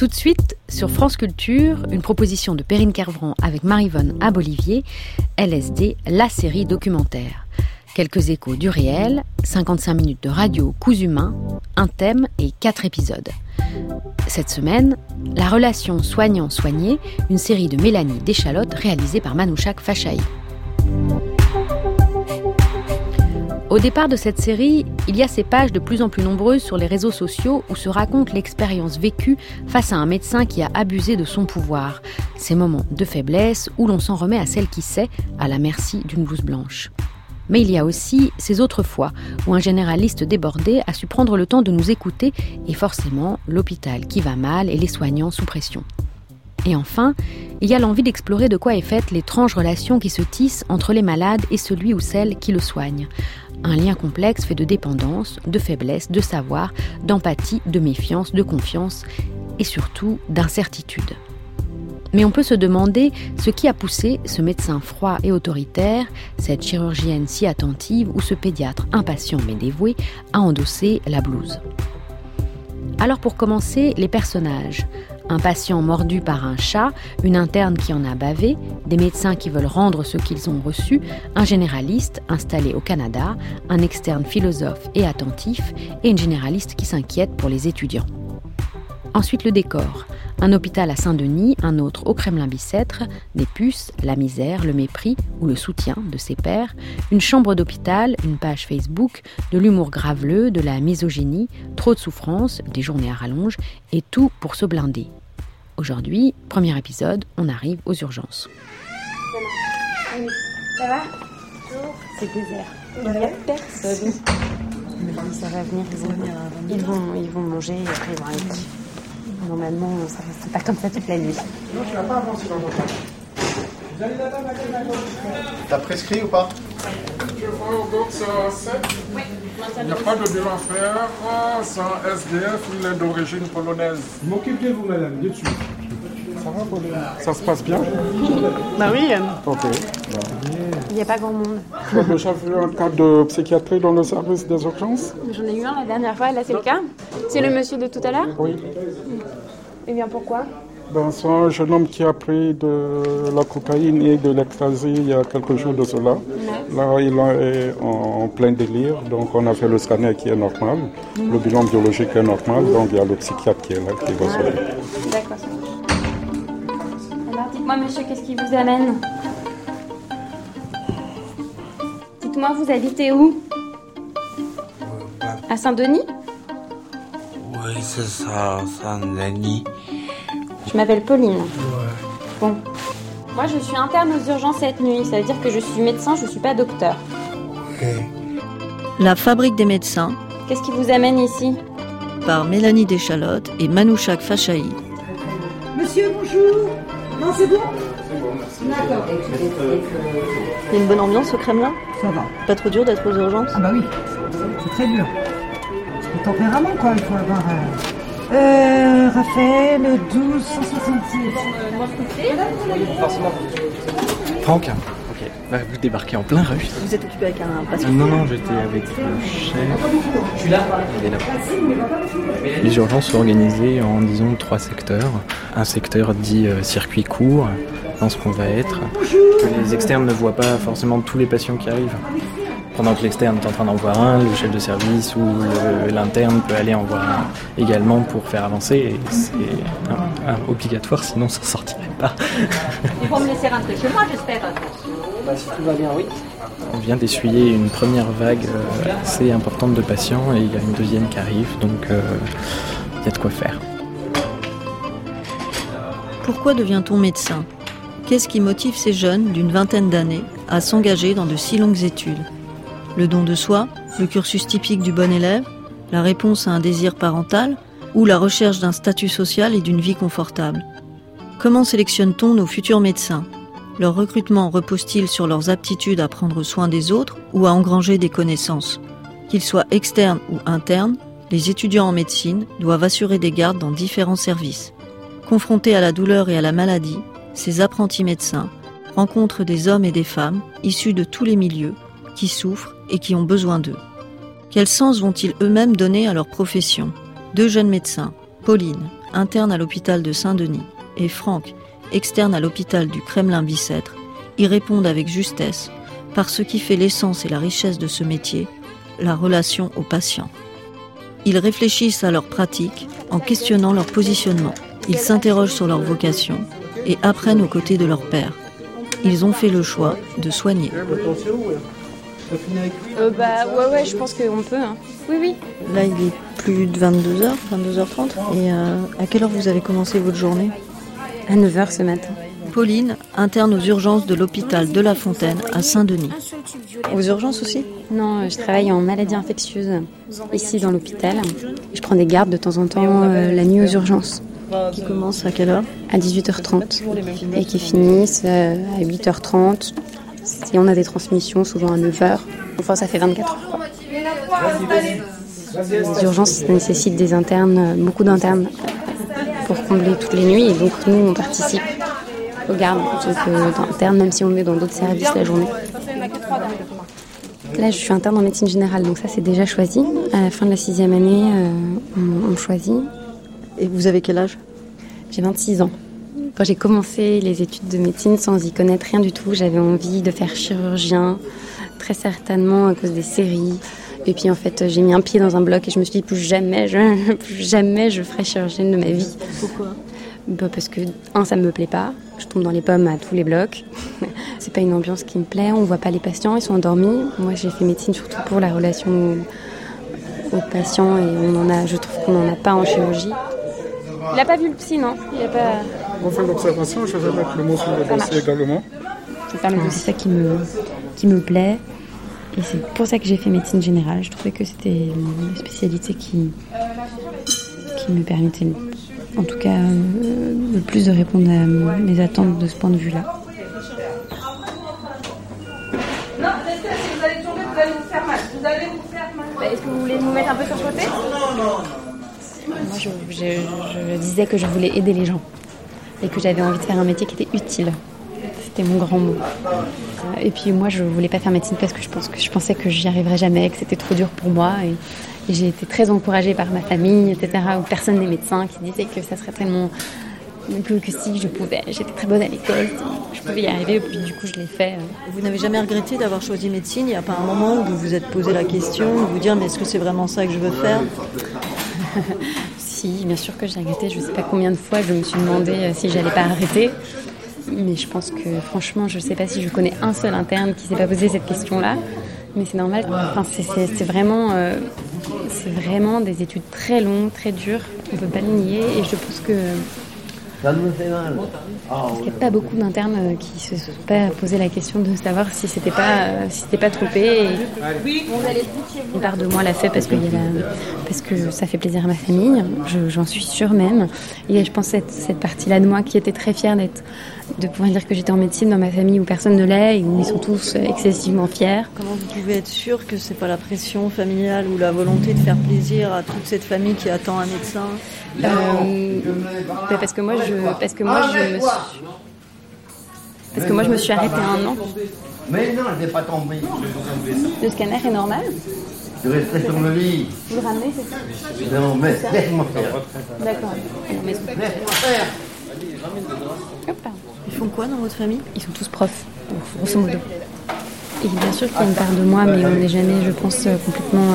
Tout de suite, sur France Culture, une proposition de Perrine Kervran avec Maryvonne Abolivier, LSD, la série documentaire. Quelques échos du réel, 55 minutes de radio cousu main, un thème et 4 épisodes. Cette semaine, la relation soignant-soigné, une série de Mélanie Deschalotte réalisée par Manouchak Fachaï. Au départ de cette série, il y a ces pages de plus en plus nombreuses sur les réseaux sociaux où se raconte l'expérience vécue face à un médecin qui a abusé de son pouvoir. Ces moments de faiblesse où l'on s'en remet à celle qui sait, à la merci d'une blouse blanche. Mais il y a aussi ces autres fois où un généraliste débordé a su prendre le temps de nous écouter et forcément l'hôpital qui va mal et les soignants sous pression. Et enfin, il y a l'envie d'explorer de quoi est faite l'étrange relation qui se tisse entre les malades et celui ou celle qui le soigne. Un lien complexe fait de dépendance, de faiblesse, de savoir, d'empathie, de méfiance, de confiance et surtout d'incertitude. Mais on peut se demander ce qui a poussé ce médecin froid et autoritaire, cette chirurgienne si attentive ou ce pédiatre impatient mais dévoué à endosser la blouse. Alors pour commencer, les personnages. Un patient mordu par un chat, une interne qui en a bavé, des médecins qui veulent rendre ce qu'ils ont reçu, un généraliste installé au Canada, un externe philosophe et attentif, et une généraliste qui s'inquiète pour les étudiants. Ensuite le décor. Un hôpital à Saint-Denis, un autre au Kremlin-Bicêtre, des puces, la misère, le mépris ou le soutien de ses pairs, une chambre d'hôpital, une page Facebook, de l'humour graveleux, de la misogynie, trop de souffrance, des journées à rallonge, et tout pour se blinder. Aujourd'hui, premier épisode, on arrive aux urgences. Ça va ? C'est désert. Il n'y a personne. Ça va venir, ils vont manger et après ils vont aller. Normalement, ça ne reste pas comme ça toute la nuit. Non, tu n'as pas avancé dans votre temps. T'as prescrit ou pas ? Je vois au box 7. Oui. Il n'y a pas de bilan à faire. C'est un SDF, il est d'origine polonaise. M'occupe de vous, madame, de suite. Ça va, Pauline ? Ça se passe bien ? Bah oui. Ok. Il n'y a pas grand monde. Tu as déjà vu un cas de psychiatrie dans le service des urgences ? J'en ai eu un la dernière fois, là c'est le cas. C'est le monsieur de tout à l'heure ? Oui. Eh bien pourquoi ? C'est un jeune homme qui a pris de la cocaïne et de l'ecstasy il y a quelques jours de cela. Ouais. Là, il est en plein délire, donc on a fait le scanner qui est normal. Le bilan biologique est normal, donc il y a le psychiatre qui est là, qui va se faire. D'accord. Alors dites-moi monsieur, qu'est-ce qui vous amène ? Dites-moi, vous habitez où ? À Saint-Denis ? Oui, c'est ça, Saint-Denis. Je m'appelle Pauline. Ouais. Bon. Moi, je suis interne aux urgences cette nuit. Ça veut dire que je suis médecin, je ne suis pas docteur. Ok. La fabrique des médecins. Qu'est-ce qui vous amène ici ? Par Mélanie Deschalotte et Manouchak Fachaï. Monsieur, bonjour. Non, c'est bon ? C'est bon, merci. D'accord. Il y a une bonne ambiance au Kremlin ? Ça va. Pas trop dur d'être aux urgences ? Ah bah oui, c'est très dur. Le tempérament, quoi, il faut avoir... Raphaël, 12, 166. Franck. Ok. Bah, vous débarquez en plein rush. Vous êtes occupé avec un patient ? Non, j'étais avec le chef. Je suis là. Il est là. Les urgences sont organisées en, disons, 3 secteurs. Un secteur dit circuit court, dans ce qu'on va être. Que les externes ne voient pas forcément tous les patients qui arrivent. Pendant que l'externe est en train d'en voir un, le chef de service ou l'interne peut aller en voir un également pour faire avancer. Et c'est obligatoire, sinon ça ne sortirait pas. Ils vont me laisser rentrer chez moi, j'espère. Si tout va bien, oui. On vient d'essuyer une première vague assez importante de patients et il y a une deuxième qui arrive, donc il y a de quoi faire. Pourquoi devient-on médecin ? Qu'est-ce qui motive ces jeunes d'une vingtaine d'années à s'engager dans de si longues études ? Le don de soi, le cursus typique du bon élève, la réponse à un désir parental ou la recherche d'un statut social et d'une vie confortable. Comment sélectionne-t-on nos futurs médecins ? Leur recrutement repose-t-il sur leurs aptitudes à prendre soin des autres ou à engranger des connaissances ? Qu'ils soient externes ou internes, les étudiants en médecine doivent assurer des gardes dans différents services. Confrontés à la douleur et à la maladie, ces apprentis médecins rencontrent des hommes et des femmes issus de tous les milieux qui souffrent et qui ont besoin d'eux. Quel sens vont-ils eux-mêmes donner à leur profession ? 2 jeunes médecins, Pauline, interne à l'hôpital de Saint-Denis, et Franck, externe à l'hôpital du Kremlin-Bicêtre, y répondent avec justesse par ce qui fait l'essence et la richesse de ce métier, la relation aux patients. Ils réfléchissent à leur pratique en questionnant leur positionnement. Ils s'interrogent sur leur vocation et apprennent aux côtés de leur père. Ils ont fait le choix de soigner. Ouais, je pense qu'on peut. Hein. Oui. Là, il est plus de 22h, 22h30. Et à quelle heure vous avez commencé votre journée ? À 9h ce matin. Pauline, interne aux urgences de l'hôpital de La Fontaine à Saint-Denis. Aux urgences aussi ? Non, je travaille en maladies infectieuses ici dans l'hôpital. Je prends des gardes de temps en temps la nuit aux urgences. Qui commencent à quelle heure ? À 18h30 et qui finissent à 8h30. Et on a des transmissions souvent à 9h. Enfin, ça fait 24 heures. Quoi. Les urgences nécessitent des internes, beaucoup d'internes pour combler toutes les nuits. Et donc nous, on participe aux gardes d'internes, même si on est dans d'autres services la journée. Là, je suis interne en médecine générale, donc ça, c'est déjà choisi. À la fin de la 6e année, on choisit. Et vous avez quel âge ? J'ai 26 ans. Quand j'ai commencé les études de médecine sans y connaître rien du tout, j'avais envie de faire chirurgien, très certainement à cause des séries. Et puis en fait, j'ai mis un pied dans un bloc et je me suis dit plus jamais je ferai chirurgienne de ma vie. Pourquoi ? Parce que, ça me plaît pas. Je tombe dans les pommes à tous les blocs. C'est pas une ambiance qui me plaît. On voit pas les patients, ils sont endormis. Moi, j'ai fait médecine surtout pour la relation aux patients et je trouve qu'on n'en a pas en chirurgie. Il n'a pas vu le psy, non ? Il a pas... On fait l'observation, je vais mettre le mot sur le dossier également. C'est ça qui me plaît. Et c'est pour ça que j'ai fait médecine générale. Je trouvais que c'était une spécialité qui me permettait, en tout cas, le plus de répondre à mes attentes de ce point de vue-là. Non, restez, si vous allez tomber, vous allez vous faire mal. Est-ce que vous voulez nous mettre un peu sur le côté ? Moi, je disais que je voulais aider les gens et que j'avais envie de faire un métier qui était utile. C'était mon grand mot. Et puis moi, je voulais pas faire médecine parce que je pensais que j'y arriverais jamais, que c'était trop dur pour moi. Et j'ai été très encouragée par ma famille, etc., ou personne des médecins qui disaient que ça serait tellement... Que si je pouvais, j'étais très bonne à l'école, je pouvais y arriver, et puis du coup je l'ai fait. Vous n'avez jamais regretté d'avoir choisi médecine ? Il n'y a pas un moment où vous vous êtes posé la question, de vous dire mais est-ce que c'est vraiment ça que je veux faire ? Si, bien sûr que j'ai regretté. Je ne sais pas combien de fois je me suis demandé si j'allais pas arrêter. Mais je pense que franchement, je ne sais pas si je connais un seul interne qui ne s'est pas posé cette question-là. Mais c'est normal. Enfin, c'est vraiment des études très longues, très dures. On ne peut pas le nier. Et je pense que... Ça me fait mal. Parce qu'il n'y a pas beaucoup d'internes qui se sont pas posé la question de savoir si c'était pas trompé. Une part de moi l'a fait parce que ça fait plaisir à ma famille, j'en suis sûre même. Et je pense cette partie-là de moi qui était très fière de pouvoir dire que j'étais en médecine dans ma famille où personne ne l'est et où ils sont tous excessivement fiers. Comment vous pouvez être sûre que c'est pas la pression familiale ou la volonté de faire plaisir à toute cette famille qui attend un médecin ? Parce que moi je me suis arrêtée à 1 an. Mais non, je n'ai pas tombé. Le scanner est normal. Je restais sur le lit. Vous le ramenez, c'est ça ? Non, mais laisse-moi faire. D'accord. Laisse-moi faire. Ils font quoi dans votre famille ? Ils sont tous profs, grosso modo. Et bien sûr qu'il y a une part de moi, mais on n'est jamais, je pense, complètement...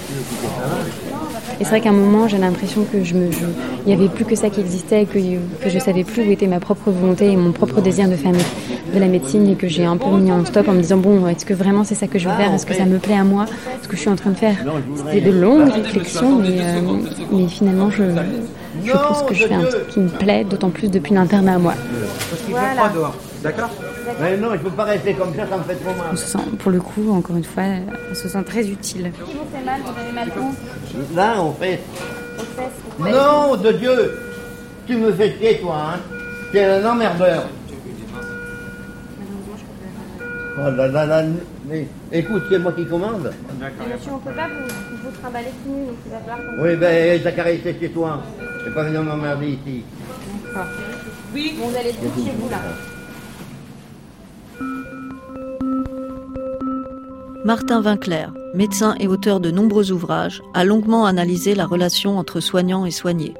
Et c'est vrai qu'à un moment, j'ai l'impression que il n'y avait plus que ça qui existait, que je savais plus où était ma propre volonté et mon propre désir de faire de la médecine, et que j'ai un peu mis en stop en me disant bon, est-ce que vraiment c'est ça que je veux faire ? Est-ce que ça me plaît à moi ? Ce que je suis en train de faire, c'était de longues réflexions, mais finalement, je pense que je fais un truc qui me plaît, d'autant plus depuis l'internat à moi. Parce qu'il ne fait pas dehors, d'accord ? Mais non, je ne peux pas rester comme ça me fait trop mal. On se sent, pour le coup, encore une fois, on se sent très utile. Si vous fait mal, vous avez mal où ? Là, on fait. Aux fesses. Non, de Dieu, tu me fais chier, toi, hein. Tu es un emmerdeur. Oh là là là, mais écoute, c'est moi qui commande. Monsieur, on ne peut pas vous trimballer tout nu, donc il va falloir qu'on... Oui, ben, t'as qu'à rester chez toi. Je vais pas venir m'emmerder ici. D'accord. Oui, bon, vous allez tout chez vous, là. Martin Winkler, médecin et auteur de nombreux ouvrages, a longuement analysé la relation entre soignants et soignés.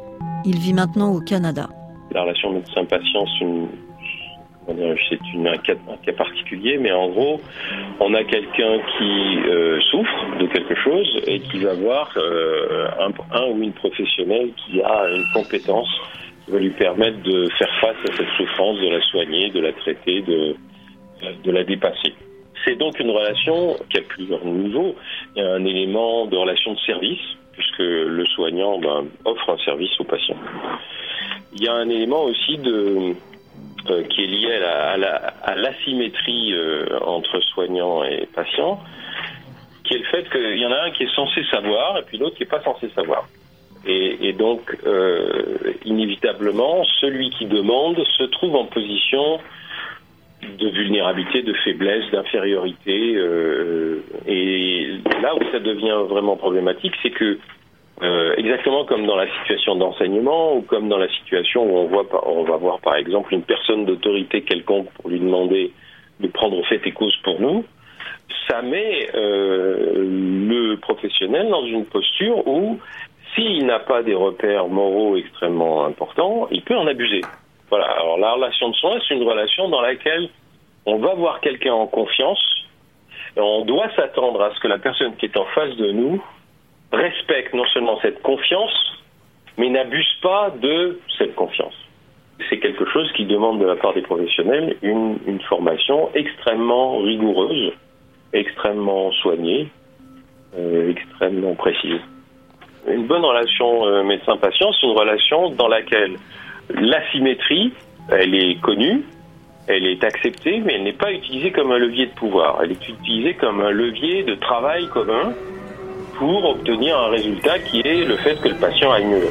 Il vit maintenant au Canada. La relation médecin-patient, c'est un cas particulier, mais en gros, on a quelqu'un qui souffre de quelque chose et qui va voir un ou une professionnelle qui a une compétence qui va lui permettre de faire face à cette souffrance, de la soigner, de la traiter, de la dépasser. C'est donc une relation qui a plusieurs niveaux. Il y a un élément de relation de service, puisque le soignant offre un service au patient. Il y a un élément aussi qui est lié à l'asymétrie entre soignant et patient, qui est le fait qu'il y en a un qui est censé savoir et puis l'autre qui n'est pas censé savoir. Et donc, inévitablement, celui qui demande se trouve en position de vulnérabilité, de faiblesse, d'infériorité. Et là où ça devient vraiment problématique, c'est que exactement comme dans la situation d'enseignement ou comme dans la situation où on va voir par exemple une personne d'autorité quelconque pour lui demander de prendre fait et cause pour nous, ça met le professionnel dans une posture où s'il n'a pas des repères moraux extrêmement importants, il peut en abuser. Voilà. Alors la relation de soins, c'est une relation dans laquelle on va voir quelqu'un en confiance et on doit s'attendre à ce que la personne qui est en face de nous respecte non seulement cette confiance, mais n'abuse pas de cette confiance. C'est quelque chose qui demande de la part des professionnels une formation extrêmement rigoureuse, extrêmement soignée, extrêmement précise. Une bonne relation médecin-patient, c'est une relation dans laquelle l'asymétrie, elle est connue, elle est acceptée, mais elle n'est pas utilisée comme un levier de pouvoir. Elle est utilisée comme un levier de travail commun pour obtenir un résultat qui est le fait que le patient aille mieux.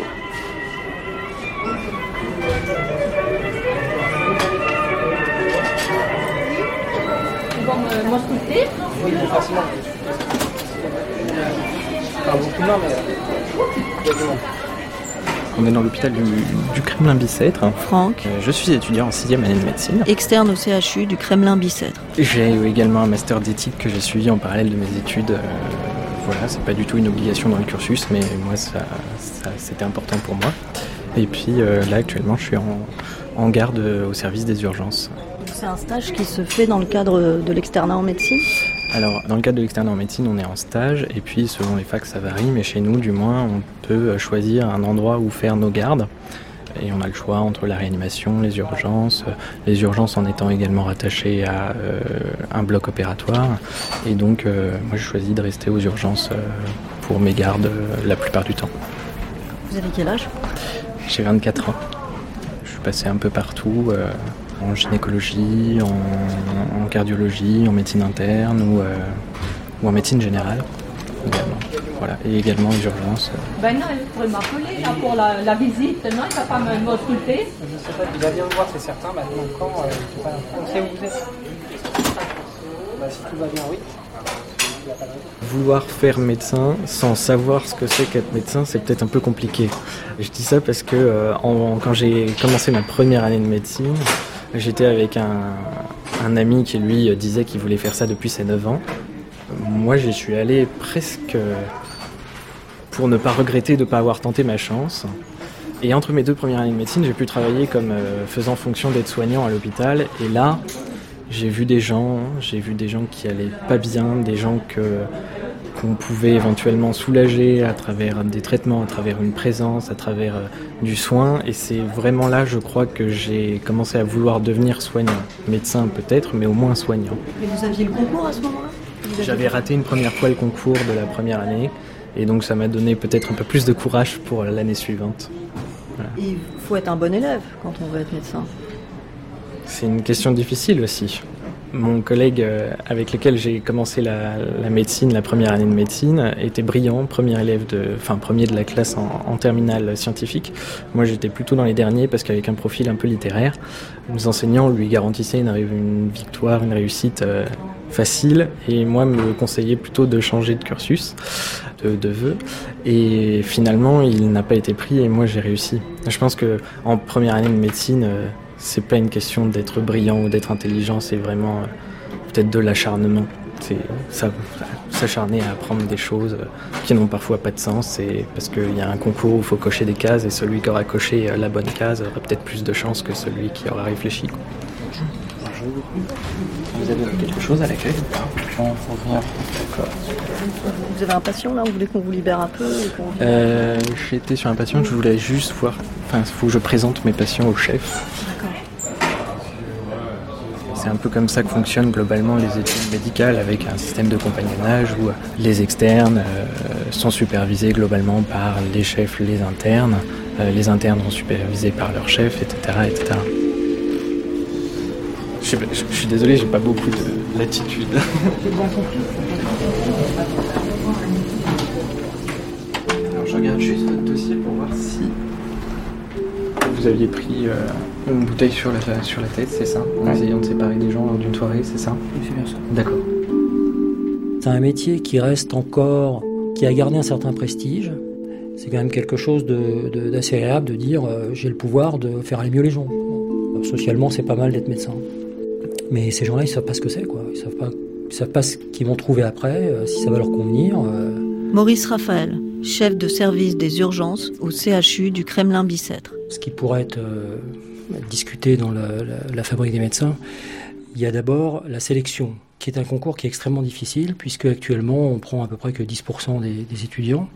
Ils vont m'ausculter ? Oui, facilement. Pas beaucoup, non, mais On est dans l'hôpital du Kremlin-Bicêtre. Franck. Je suis étudiant en 6e année de médecine. Externe au CHU du Kremlin-Bicêtre. J'ai également un master d'éthique que j'ai suivi en parallèle de mes études. Voilà, c'est pas du tout une obligation dans le cursus, mais moi, ça c'était important pour moi. Et puis là, actuellement, je suis en garde au service des urgences. C'est un stage qui se fait dans le cadre de l'externat en médecine ? Alors, dans le cadre de l'externat en médecine, on est en stage, et puis selon les facs, ça varie, mais chez nous, du moins, on peut choisir un endroit où faire nos gardes. Et on a le choix entre la réanimation, les urgences en étant également rattachées à un bloc opératoire. Et donc, moi, je choisis de rester aux urgences pour mes gardes la plupart du temps. Vous avez quel âge ? J'ai 24 ans. Je suis passé un peu partout, en gynécologie, en cardiologie, en médecine interne ou en médecine générale également. Voilà. Et également les urgences. Ben non, il pourrait m'appeler là, pour la visite. Non, il ne va pas m'ausculter. je ne sais pas, il va bien me voir, c'est certain. Maintenant, quand on sait où vous êtes. Si tout va bien, oui. Vouloir faire médecin sans savoir ce que c'est qu'être médecin, c'est peut-être un peu compliqué. Je dis ça parce que quand j'ai commencé ma première année de médecine, j'étais avec un ami qui lui disait qu'il voulait faire ça depuis ses 9 ans. Moi, j'y suis allé presque pour ne pas regretter de ne pas avoir tenté ma chance. Et entre mes 2 premières années de médecine, j'ai pu travailler comme faisant fonction d'aide-soignant à l'hôpital. Et là, j'ai vu des gens qui allaient pas bien, des gens qu'on pouvait éventuellement soulager à travers des traitements, à travers une présence, à travers du soin. Et c'est vraiment là, je crois, que j'ai commencé à vouloir devenir soignant. Médecin peut-être, mais au moins soignant. Et vous aviez le concours à ce moment-là ? J'avais raté une première fois le concours de la première année. Et donc ça m'a donné peut-être un peu plus de courage pour l'année suivante. Voilà. Il faut être un bon élève quand on veut être médecin. C'est une question difficile aussi. Mon collègue avec lequel j'ai commencé la médecine, la première année de médecine, était brillant, premier de la classe en terminale scientifique. Moi, j'étais plutôt dans les derniers parce qu'avec un profil un peu littéraire, nos enseignants lui garantissaient une victoire, une réussite facile, et moi me conseillaient plutôt de changer de cursus, de vœux. Et finalement, il n'a pas été pris et moi j'ai réussi. Je pense que en première année de médecine, c'est pas une question d'être brillant ou d'être intelligent, c'est vraiment peut-être de l'acharnement. C'est s'acharner à apprendre des choses qui n'ont parfois pas de sens, et parce qu'il y a un concours où il faut cocher des cases, et celui qui aura coché la bonne case aura peut-être plus de chance que celui qui aura réfléchi. Bonjour. Vous avez quelque chose à l'accueil ou pas? Non, rien. D'accord. Vous avez un patient là, vous voulez qu'on vous libère un peu J'étais sur un patient, je voulais juste voir. Enfin, il faut que je présente mes patients au chef. D'accord. C'est un peu comme ça que fonctionnent globalement les études médicales, avec un système de compagnonnage où les externes sont supervisés globalement par les chefs, les internes sont supervisés par leurs chefs, etc., etc. Je suis désolé, j'ai pas beaucoup de latitude. Alors je regarde juste votre dossier pour voir si vous aviez pris une bouteille sur la tête, c'est ça? En essayant de séparer des gens lors d'une soirée, c'est ça? Oui, c'est bien ça. D'accord. C'est un métier qui reste encore, qui a gardé un certain prestige. C'est quand même quelque chose d'assez agréable de dire j'ai le pouvoir de faire aller mieux les gens. Alors, socialement, c'est pas mal d'être médecin. Mais ces gens-là, ils savent pas ce que c'est, quoi. Ils savent pas ce qu'ils vont trouver après, si ça va leur convenir. Maurice Raphaël, chef de service des urgences au CHU du Kremlin-Bicêtre. Ce qui pourrait être discuté dans la fabrique des médecins, il y a d'abord la sélection, qui est un concours qui est extrêmement difficile, puisque actuellement on prend à peu près que 10% des étudiants,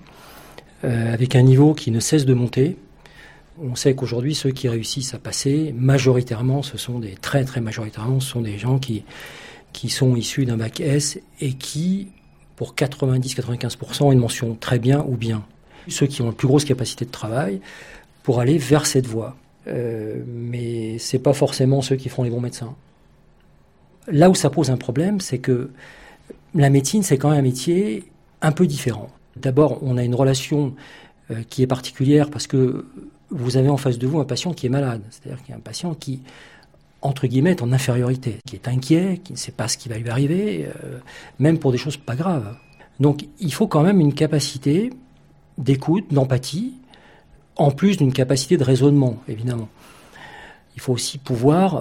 avec un niveau qui ne cesse de monter. On sait qu'aujourd'hui, ceux qui réussissent à passer, majoritairement, très majoritairement, ce sont des gens qui sont issus d'un bac S et qui, pour 90-95%, ont une mention très bien ou bien. Ceux qui ont la plus grosse capacité de travail pour aller vers cette voie. Mais c'est pas forcément ceux qui feront les bons médecins. Là où ça pose un problème, c'est que la médecine, c'est quand même un métier un peu différent. D'abord, on a une relation qui est particulière parce que vous avez en face de vous un patient qui est malade. C'est-à-dire qu'il y a un patient qui, entre guillemets, est en infériorité, qui est inquiet, qui ne sait pas ce qui va lui arriver, même pour des choses pas graves. Donc, il faut quand même une capacité d'écoute, d'empathie, en plus d'une capacité de raisonnement, évidemment. Il faut aussi pouvoir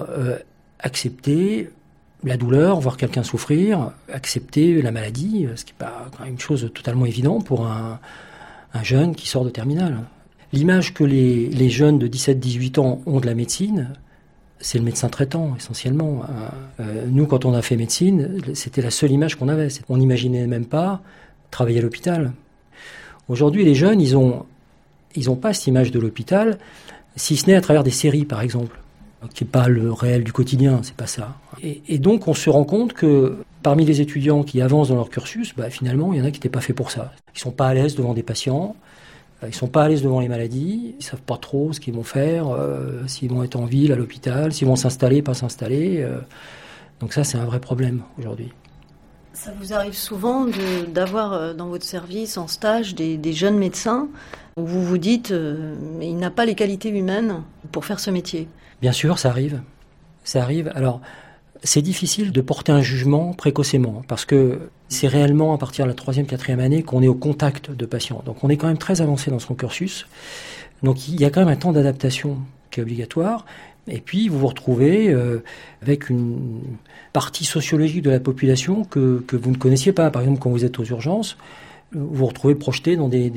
accepter la douleur, voir quelqu'un souffrir, accepter la maladie, ce qui n'est pas quand même une chose totalement évidente pour un jeune qui sort de terminale. L'image que les jeunes de 17-18 ans ont de la médecine, c'est le médecin traitant, essentiellement. Nous, quand on a fait médecine, c'était la seule image qu'on avait. On n'imaginait même pas travailler à l'hôpital. Aujourd'hui, les jeunes, ils ont pas cette image de l'hôpital, si ce n'est à travers des séries, par exemple, qui n'est pas le réel du quotidien, c'est pas ça. Et donc, on se rend compte que parmi les étudiants qui avancent dans leur cursus, finalement, il y en a qui n'étaient pas faits pour ça. Ils sont pas à l'aise devant des patients, ils sont pas à l'aise devant les maladies, ils savent pas trop ce qu'ils vont faire, s'ils vont être en ville, à l'hôpital, s'ils vont s'installer, pas s'installer. Donc ça, c'est un vrai problème aujourd'hui. Ça vous arrive souvent d'avoir dans votre service, en stage, des jeunes médecins où vous vous dites mais il n'a pas les qualités humaines pour faire ce métier? Bien sûr, ça arrive. Ça arrive. Alors, c'est difficile de porter un jugement précocement parce que c'est réellement à partir de la 3e, 4e année qu'on est au contact de patients. Donc, on est quand même très avancé dans son cursus. Donc, il y a quand même un temps d'adaptation qui est obligatoire. Et puis, vous vous retrouvez avec une partie sociologique de la population que vous ne connaissiez pas. Par exemple, quand vous êtes aux urgences, vous vous retrouvez projeté dans des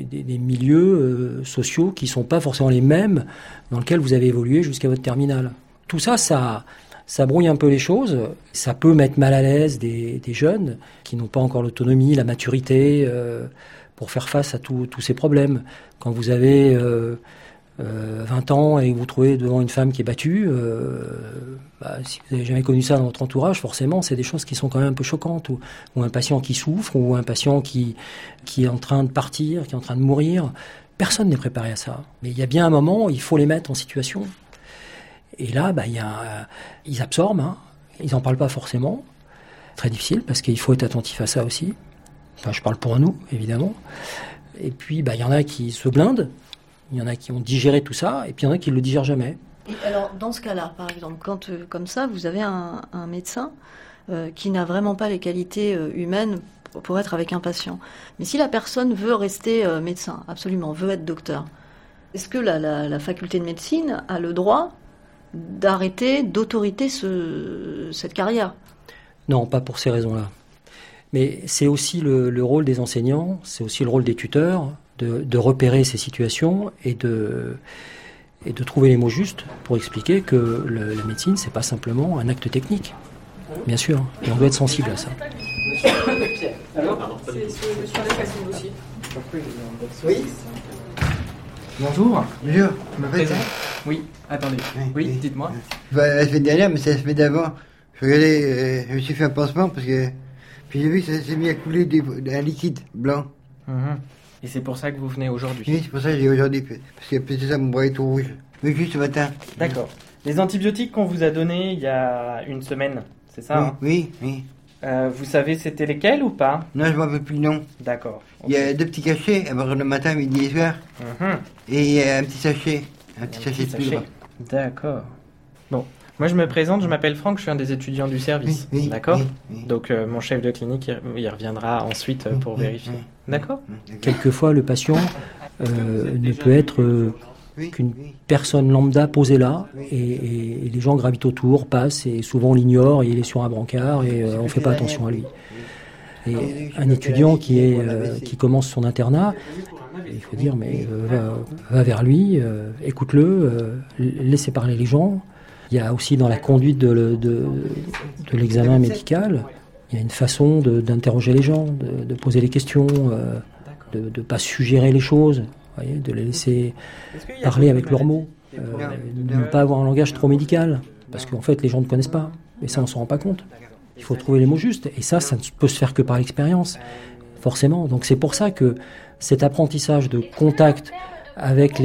milieux sociaux qui ne sont pas forcément les mêmes dans lesquels vous avez évolué jusqu'à votre terminale. Tout ça, ça brouille un peu les choses. Ça peut mettre mal à l'aise des jeunes qui n'ont pas encore l'autonomie, la maturité pour faire face à tous ces problèmes. Quand vous avez 20 ans et que vous trouvez devant une femme qui est battue, si vous n'avez jamais connu ça dans votre entourage, forcément, c'est des choses qui sont quand même un peu choquantes. Ou un patient qui souffre, ou un patient qui est en train de partir, qui est en train de mourir. Personne n'est préparé à ça. Mais il y a bien un moment où il faut les mettre en situation. Et là, ils absorbent, ils n'en parlent pas forcément. Très difficile, parce qu'il faut être attentif à ça aussi. Enfin, je parle pour nous, évidemment. Et puis, il y en a qui se blindent. Il y en a qui ont digéré tout ça, et puis il y en a qui ne le digèrent jamais. Et alors, dans ce cas-là, par exemple, quand, comme ça, vous avez un médecin qui n'a vraiment pas les qualités humaines pour être avec un patient. Mais si la personne veut rester médecin, absolument, veut être docteur, est-ce que la faculté de médecine a le droit d'autoriter cette carrière? Non, pas pour ces raisons-là. Mais c'est aussi le rôle des enseignants, c'est aussi le rôle des tuteurs de repérer ces situations et de trouver les mots justes pour expliquer que la médecine, c'est pas simplement un acte technique. Bien sûr, et on doit être sensible à ça. Alors, c'est sur les façons aussi. Oui. Bonjour. Bonjour. Je me présente. Oui, attendez. Oui, dites-moi. La semaine dernière, mais c'est la semaine d'avant. Je me suis fait un pansement parce que. Puis j'ai vu que ça s'est mis à couler un liquide blanc. Et c'est pour ça que vous venez aujourd'hui? Oui, c'est pour ça que j'ai aujourd'hui. Parce que peut-être ça, mon bras est tout rouge. Mais juste ce matin. D'accord. Les antibiotiques qu'on vous a donnés il y a une semaine, c'est ça? Oui, oui. Vous savez c'était lesquels ou pas? Non, je ne m'en rappelle plus le nom. D'accord. Okay. Il y a 2 petits cachets, alors le matin, midi et soir. Et il y a un petit sachet. Un petit sachet de poudre. D'accord. Bon, moi je me présente, je m'appelle Franck, je suis un des étudiants du service. Oui, d'accord. Oui. Donc mon chef de clinique, il reviendra ensuite pour vérifier. D'accord. Quelquefois, le patient ne peut être qu'une personne lambda posée là, et les gens gravitent autour, passent, et souvent on l'ignore, et il est sur un brancard, et on ne fait pas attention à lui. Et un étudiant qui commence son internat, il faut dire, mais va vers lui, écoute-le, laissez parler les gens. Il y a aussi dans la conduite de l'examen médical, il y a une façon d'interroger les gens, de poser les questions, de ne pas suggérer les choses, voyez, de les laisser parler avec leurs mots, de ne pas avoir un langage trop médical, parce qu'en fait les gens ne connaissent pas, et ça on ne s'en rend pas compte. Il faut trouver les mots justes, et ça ne peut se faire que par l'expérience, forcément. Donc c'est pour ça que cet apprentissage de contact avec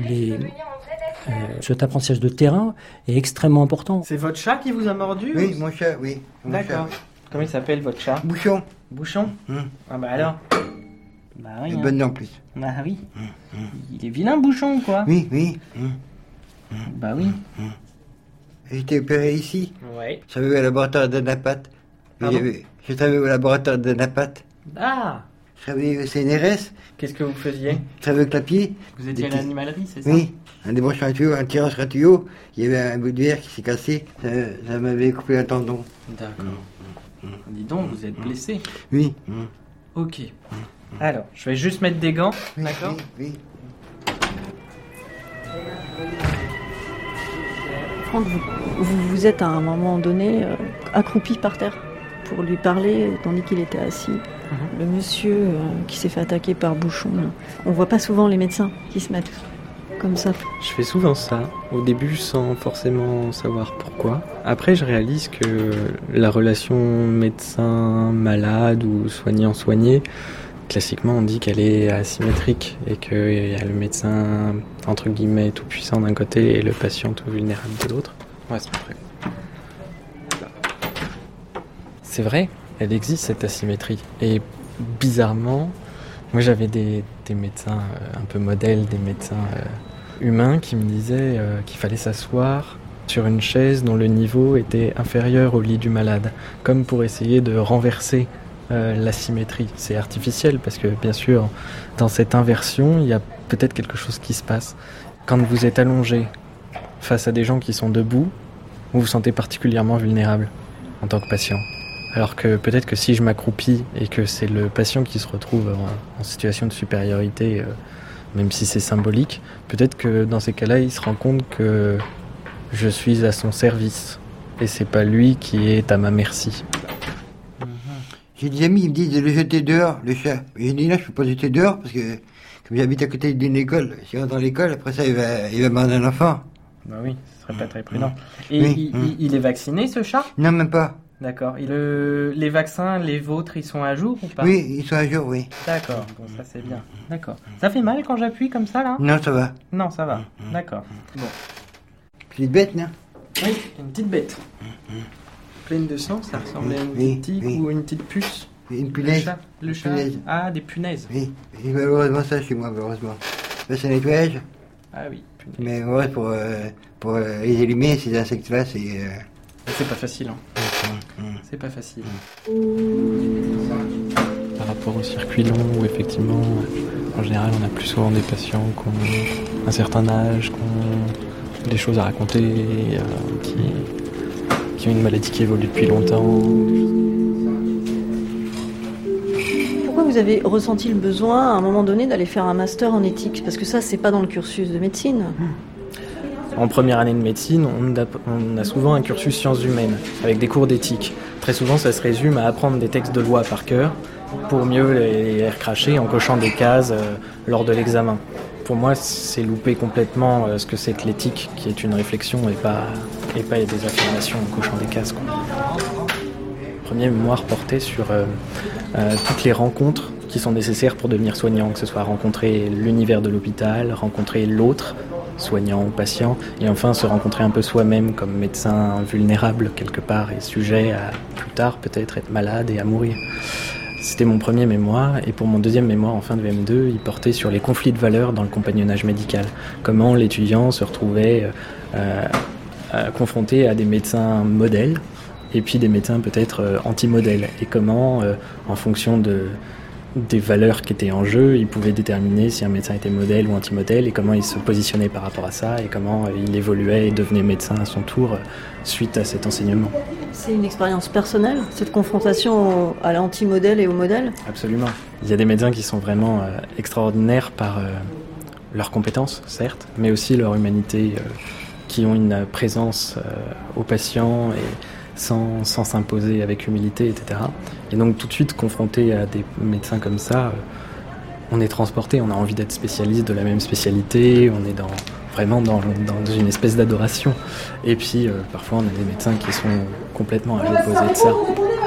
cet apprentissage de terrain est extrêmement important. C'est votre chat qui vous a mordu? Oui, mon chat, oui. D'accord. Comment il s'appelle votre chat? Bouchon. Bouchon? Ah bah alors. Bah oui. Il est bon en plus. Bah oui. Il est vilain, Bouchon, quoi. Oui, oui. Bah oui. J'ai été opéré ici. Ouais. Je travaillais au laboratoire d'Anapat. Je travaillais au laboratoire d'Anapat. Ah. Je travaillais au CNRS. Qu'est-ce que vous faisiez? Je travaillais au clapier. Vous étiez à l'animalerie, c'est ça? Oui. Un débranchement à tuyau, un tirage à tuyau. Il y avait un bout de verre qui s'est cassé. Ça m'avait coupé un tendon. D'accord. Dis donc, vous êtes blessé? Oui. Ok. Alors, je vais juste mettre des gants. Oui, d'accord? Oui. Franck, vous êtes à un moment donné accroupi par terre pour lui parler tandis qu'il était assis. Le monsieur qui s'est fait attaquer par Bouchon, on voit pas souvent les médecins qui se mettent comme ça. Je fais souvent ça, au début sans forcément savoir pourquoi. Après, je réalise que la relation médecin-malade ou soignant-soigné, classiquement, on dit qu'elle est asymétrique et qu'il y a le médecin, entre guillemets, tout puissant d'un côté et le patient tout vulnérable de l'autre. Ouais, c'est vrai. C'est vrai, elle existe cette asymétrie. Et bizarrement, moi j'avais des médecins un peu modèles, des médecins humains qui me disaient qu'il fallait s'asseoir sur une chaise dont le niveau était inférieur au lit du malade, comme pour essayer de renverser l'asymétrie. C'est artificiel parce que bien sûr dans cette inversion il y a peut-être quelque chose qui se passe. Quand vous êtes allongé face à des gens qui sont debout, vous vous sentez particulièrement vulnérable en tant que patient. Alors que peut-être que si je m'accroupis et que c'est le patient qui se retrouve en situation de supériorité, même si c'est symbolique, peut-être que dans ces cas-là il se rend compte que je suis à son service et c'est pas lui qui est à ma merci. J'ai des amis, ils me disent de le jeter dehors, le chat. J'ai dit non, je peux pas le jeter dehors parce que comme j'habite à côté d'une école, si on rentre dans l'école, après ça il va mordre un enfant. Bah oui, ce serait pas très prudent. Et il est vacciné ce chat? Non, même pas. D'accord. Les vaccins, les vôtres, ils sont à jour ou pas? Oui, ils sont à jour, oui. D'accord, bon ça c'est bien. D'accord. Ça fait mal quand j'appuie comme ça là? Non, ça va. Non, ça va. D'accord. Bon. Petite bête, non? Oui, une petite bête. Pleine de sang, ça ressemble à une petite tique ou une petite puce. Une punaise. Le chat. Ah, des punaises. Oui, et heureusement ça chez moi, heureusement. Là, c'est un nettoyage. Ah oui, punaise. Mais ouais, pour les éliminer, ces insectes-là, c'est... C'est pas facile, hein. C'est pas facile. Par rapport au circuit long, où effectivement, en général, on a plus souvent des patients qui ont un certain âge, qui ont des choses à raconter, qui ont une maladie qui évolue depuis longtemps. vous avez ressenti le besoin, à un moment donné, d'aller faire un master en éthique? Parce que ça, c'est pas dans le cursus de médecine. En première année de médecine, on a souvent un cursus sciences humaines, avec des cours d'éthique. Très souvent, ça se résume à apprendre des textes de loi par cœur, pour mieux les recracher en cochant des cases lors de l'examen. Pour moi, c'est louper complètement ce que c'est que l'éthique, qui est une réflexion et pas des affirmations en cochant des cases, quoi. Le premier mémoire portait sur toutes les rencontres qui sont nécessaires pour devenir soignant, que ce soit rencontrer l'univers de l'hôpital, rencontrer l'autre, soignant ou patient, et enfin se rencontrer un peu soi-même comme médecin vulnérable quelque part et sujet à plus tard peut-être être malade et à mourir. C'était mon premier mémoire, et pour mon deuxième mémoire en fin de VM2, il portait sur les conflits de valeurs dans le compagnonnage médical. Comment l'étudiant se retrouvait confronté à des médecins modèles, et puis des médecins peut-être anti-modèles, et comment, en fonction des valeurs qui étaient en jeu, il pouvait déterminer si un médecin était modèle ou anti-modèle, et comment il se positionnait par rapport à ça, et comment il évoluait et devenait médecin à son tour suite à cet enseignement. C'est une expérience personnelle, cette confrontation à l'anti-modèle et au modèle? Absolument. Il y a des médecins qui sont vraiment extraordinaires par leurs compétences, certes, mais aussi leur humanité, qui ont une présence aux patients et sans s'imposer avec humilité, etc. Et donc tout de suite, confronté à des médecins comme ça, on est transporté, on a envie d'être spécialiste de la même spécialité, on est vraiment dans une espèce d'adoration. Et puis parfois on a des médecins qui sont complètement à l'opposé de ça.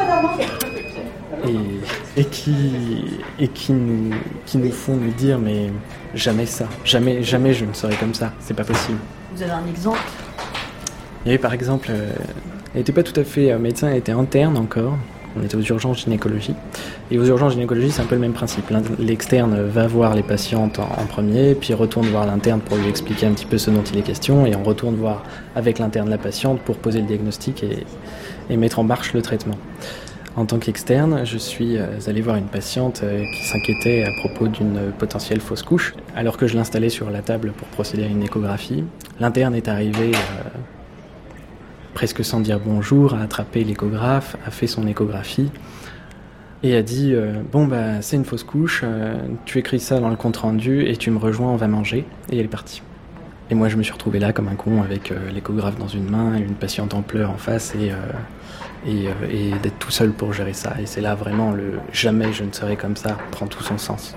Et qui nous font nous dire mais jamais ça, jamais je ne serai comme ça, c'est pas possible. Vous avez un exemple? Il y avait par exemple, elle n'était pas tout à fait médecin, elle était interne encore. On était aux urgences gynécologie. Et aux urgences gynécologie, c'est un peu le même principe. L'externe va voir les patientes en premier, puis retourne voir l'interne pour lui expliquer un petit peu ce dont il est question, et on retourne voir avec l'interne la patiente pour poser le diagnostic et mettre en marche le traitement. En tant qu'externe, je suis allé voir une patiente qui s'inquiétait à propos d'une potentielle fausse couche. Alors que je l'installais sur la table pour procéder à une échographie, l'interne est arrivé presque sans dire bonjour, a attrapé l'échographe, a fait son échographie et a dit c'est une fausse couche, tu écris ça dans le compte rendu et tu me rejoins, on va manger. Et elle est partie. Et moi je me suis retrouvé là comme un con avec l'échographe dans une main et une patiente en pleurs en face et d'être tout seul pour gérer ça. Et c'est là vraiment le jamais je ne serai comme ça prend tout son sens.